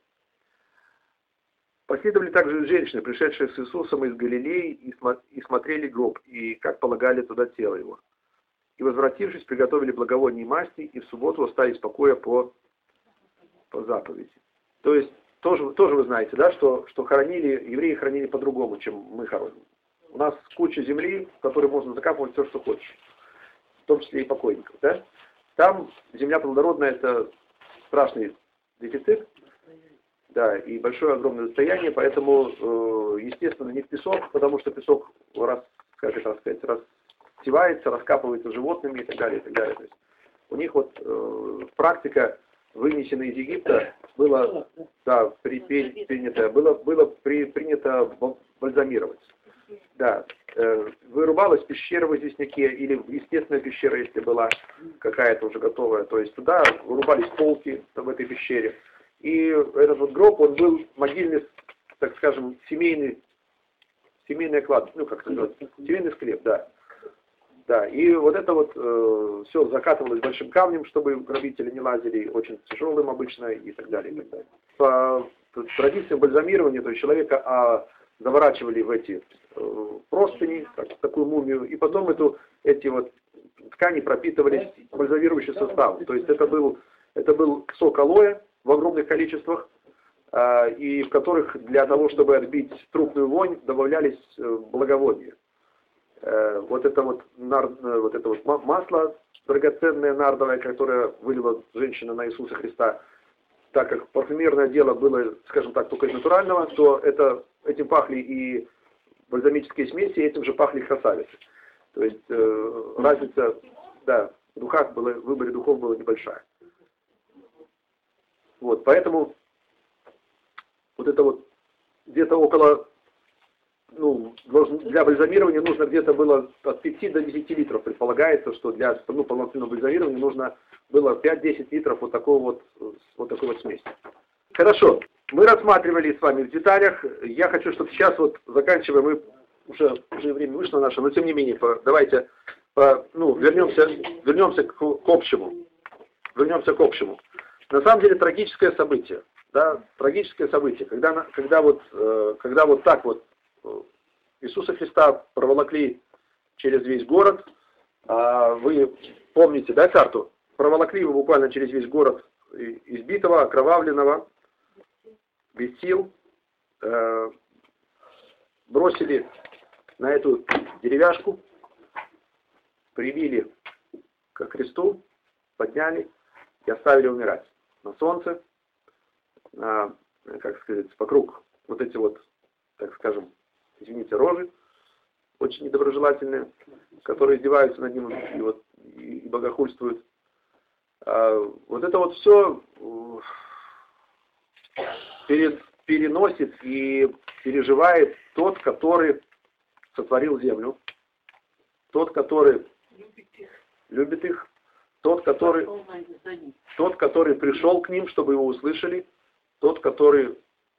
Последовали также женщины, пришедшие с Иисусом из Галилеи, и смотрели гроб, и, как полагали, туда тело его. И, возвратившись, приготовили благовоние и масти, и в субботу оставили в покое по, по заповеди. То есть, тоже, тоже вы знаете, да, что, что хоронили, евреи хоронили по-другому, чем мы хороним. У нас куча земли, в которой можно закапывать все, что хочешь, в том числе и покойников. Да? Там земля плодородная — это страшный дефицит, да, и большое огромное расстояние, поэтому, э, естественно, не в песок, потому что песок, раз, как это сказать, рассевается, раскапывается животными и так далее, и так далее. То есть у них вот э, практика, вынесенная из Египта, была, да, при, при, принято, было, было при, принято бальзамировать. Да, э, вырубалась пещера в известняке или естественная пещера, если была какая-то уже готовая. То есть туда вырубались полки в этой пещере. И этот вот гроб, он был могильный, так скажем, семейный, семейный клад, ну как это называется, семейный склеп, да. Да, и вот это вот э, все закатывалось большим камнем, чтобы грабители не лазили, очень тяжелым обычно и так далее, и так далее. По традициям бальзамирования, то есть человека а, заворачивали в эти э, простыни, как такую мумию, и потом эту, эти вот ткани пропитывались бальзамирующим составом. То есть это был, это был сок алоэ в огромных количествах, э, и в которых для того, чтобы отбить трупную вонь, добавлялись э, благовония. Э, вот это вот, нар, вот это вот масло драгоценное нардовое, которое вылила женщина на Иисуса Христа, так как парфюмерное дело было, скажем так, только из натурального, то это, этим пахли и бальзамические смеси, и этим же пахли красавицы. То есть э, разница, да, в духах было, в выборе духов была небольшая. Вот, поэтому вот это вот где-то около, ну, для бальзамирования нужно где-то было от пяти до десяти литров. Предполагается, что для, ну, полноценного бальзамирования нужно было пять-десять литров вот такого вот, вот такой вот смеси. Хорошо, мы рассматривали с вами в деталях. Я хочу, чтобы сейчас вот заканчиваем, мы уже, уже время вышло наше, но тем не менее, по, давайте по, ну, вернемся, вернемся к, к общему. Вернемся к общему. На самом деле трагическое событие, да, трагическое событие, когда, когда, вот, э, когда вот так вот Иисуса Христа проволокли через весь город, э, вы помните, да, карту? Проволокли его буквально через весь город, избитого, окровавленного, без сил, э, бросили на эту деревяшку, прибили ко кресту, подняли и оставили умирать на солнце, на, как сказать, вокруг вот эти вот, так скажем, извините, рожи, очень недоброжелательные, которые издеваются над ним и, вот, и, и богохульствуют. А, вот это вот все перед, переносит и переживает тот, который сотворил землю, тот, который любит их. Тот, который, тот, который пришел к ним, чтобы его услышали. Тот, который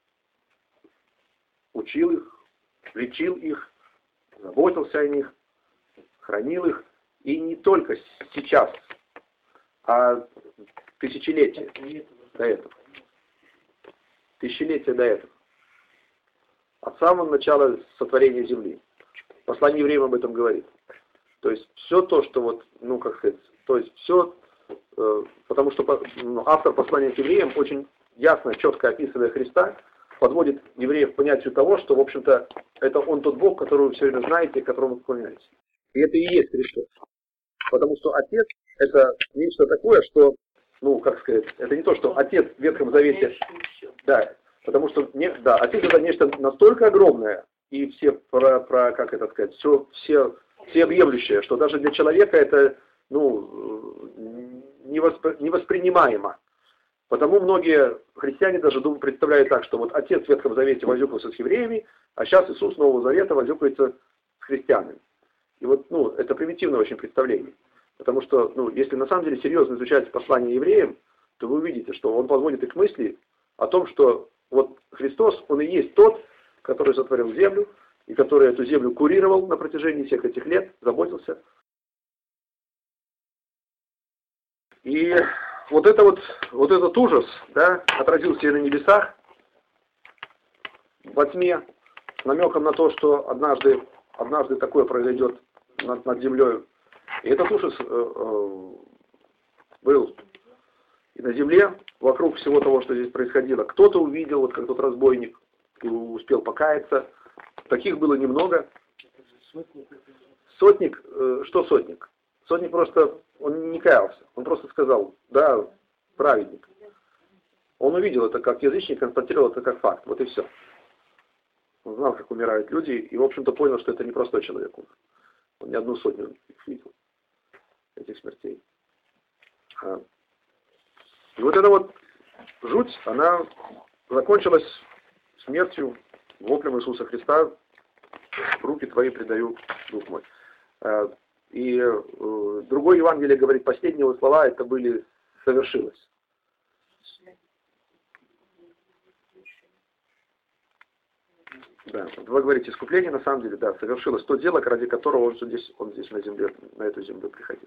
учил их, лечил их, заботился о них, хранил их. И не только сейчас, а тысячелетия до этого. Тысячелетия до этого. От самого начала сотворения земли. Послание евреям об этом говорит. То есть все то, что вот, ну как сказать, то есть все, э, потому что ну, автор послания к евреям очень ясно, четко описывая Христа, подводит евреев к понятию того, что, в общем-то, это Он тот Бог, которого вы все время знаете и которому вы поклоняетесь. И это и есть Христос. Потому что Отец — это нечто такое, что, ну, как сказать, это не то, что Отец в Ветхом Завете, да, потому что, не, да, Отец — это нечто настолько огромное, и все, про, про как это сказать, все, все, всеобъемлющее, что даже для человека это, ну, невоспринимаемо. Потому многие христиане даже думают, представляют так, что вот Отец в Ветхом Завете возюкался с евреями, а сейчас Иисус Нового Завета возюкается с христианами. И вот, ну, это примитивное очень представление. Потому что, ну, если на самом деле серьезно изучать послание евреям, то вы увидите, что он подводит их к мысли о том, что вот Христос, он и есть тот, который сотворил землю, и который эту землю курировал на протяжении всех этих лет, заботился. И вот, это вот, вот этот ужас, да, отразился и на небесах, во тьме, с намеком на то, что однажды, однажды такое произойдет над, над землей. И этот ужас э, э, был и на земле, вокруг всего того, что здесь происходило. Кто-то увидел, вот как тот разбойник, и успел покаяться. Таких было немного. Сотник, э, что сотник? Сотник просто, он не каялся, он просто сказал, да, праведник. Он увидел это как язычник, констатировал это как факт, вот и все. Он знал, как умирают люди, и, в общем-то, понял, что это не простой человек. Он не одну сотню их видел, этих смертей. А. И вот эта вот жуть, она закончилась смертью, воплем Иисуса Христа: в руки твои предаю дух мой. А. И э, другое Евангелие говорит, последние его слова, это были «совершилось». Да, вы говорите, искупление, на самом деле, да, совершилось то дело, ради которого он здесь, он здесь на земле, на эту землю приходил.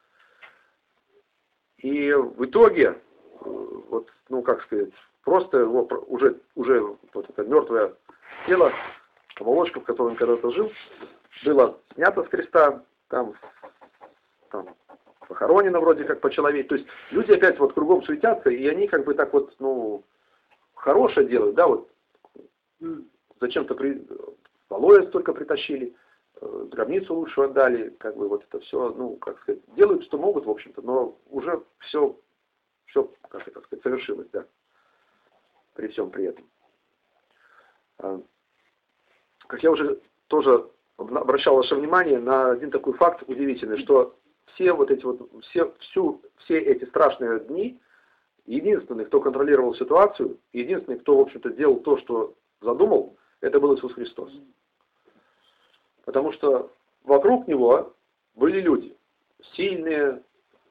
И в итоге, вот, ну, как сказать, просто его уже, уже вот это мертвое тело, оболочка, в которой он когда-то жил, было снято с креста, там, там похоронено вроде как по-человечески. То есть люди опять вот кругом суетятся, и они как бы так вот, ну, хорошее делают, да, вот, зачем-то при... Валоя столько притащили, э, гробницу лучше отдали, как бы вот это все, ну, как сказать, делают, что могут, в общем-то, но уже все, все, как это сказать, совершилось, да, при всем при этом. А, как я уже тоже обращал ваше внимание на один такой факт удивительный, что все вот эти вот, все, всю, все эти страшные дни, единственный, кто контролировал ситуацию, единственный, кто, в общем-то, делал то, что задумал, это был Иисус Христос. Потому что вокруг Него были люди, сильные,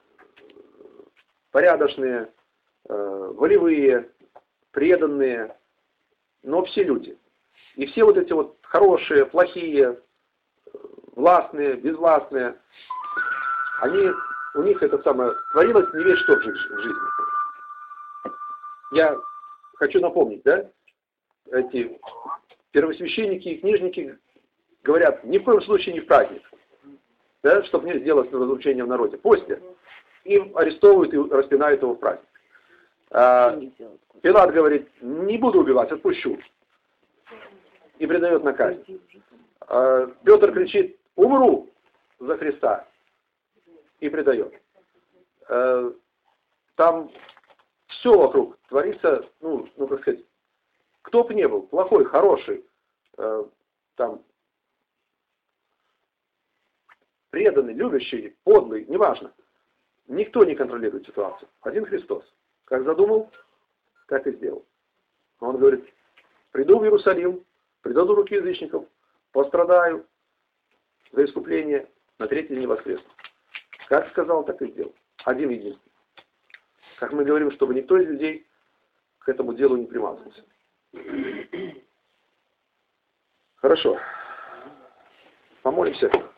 порядочные, волевые, преданные, но все люди. И все вот эти вот хорошие, плохие, властные, безвластные, они, у них это самое, творилось не весь что в жизни. Я хочу напомнить, да, эти первосвященники и книжники говорят, ни в коем случае не в праздник, да, чтобы не сделать разрушение в народе. После им арестовывают и распинают его в праздник. А, Пилат говорит, не буду убивать, отпущу. И предает на казнь. А, Петр кричит, умру за Христа. И предает. А, там все вокруг творится, ну, ну как сказать, кто бы ни был, плохой, хороший, э, там, преданный, любящий, подлый, неважно. Никто не контролирует ситуацию. Один Христос. Как задумал, так и сделал. Он говорит, приду в Иерусалим, предадут руки язычников, пострадаю за искупление, на третий день воскресну. Как сказал, так и сделал. Один единственный. Как мы говорим, чтобы никто из людей к этому делу не примазался. Хорошо. Помолимся.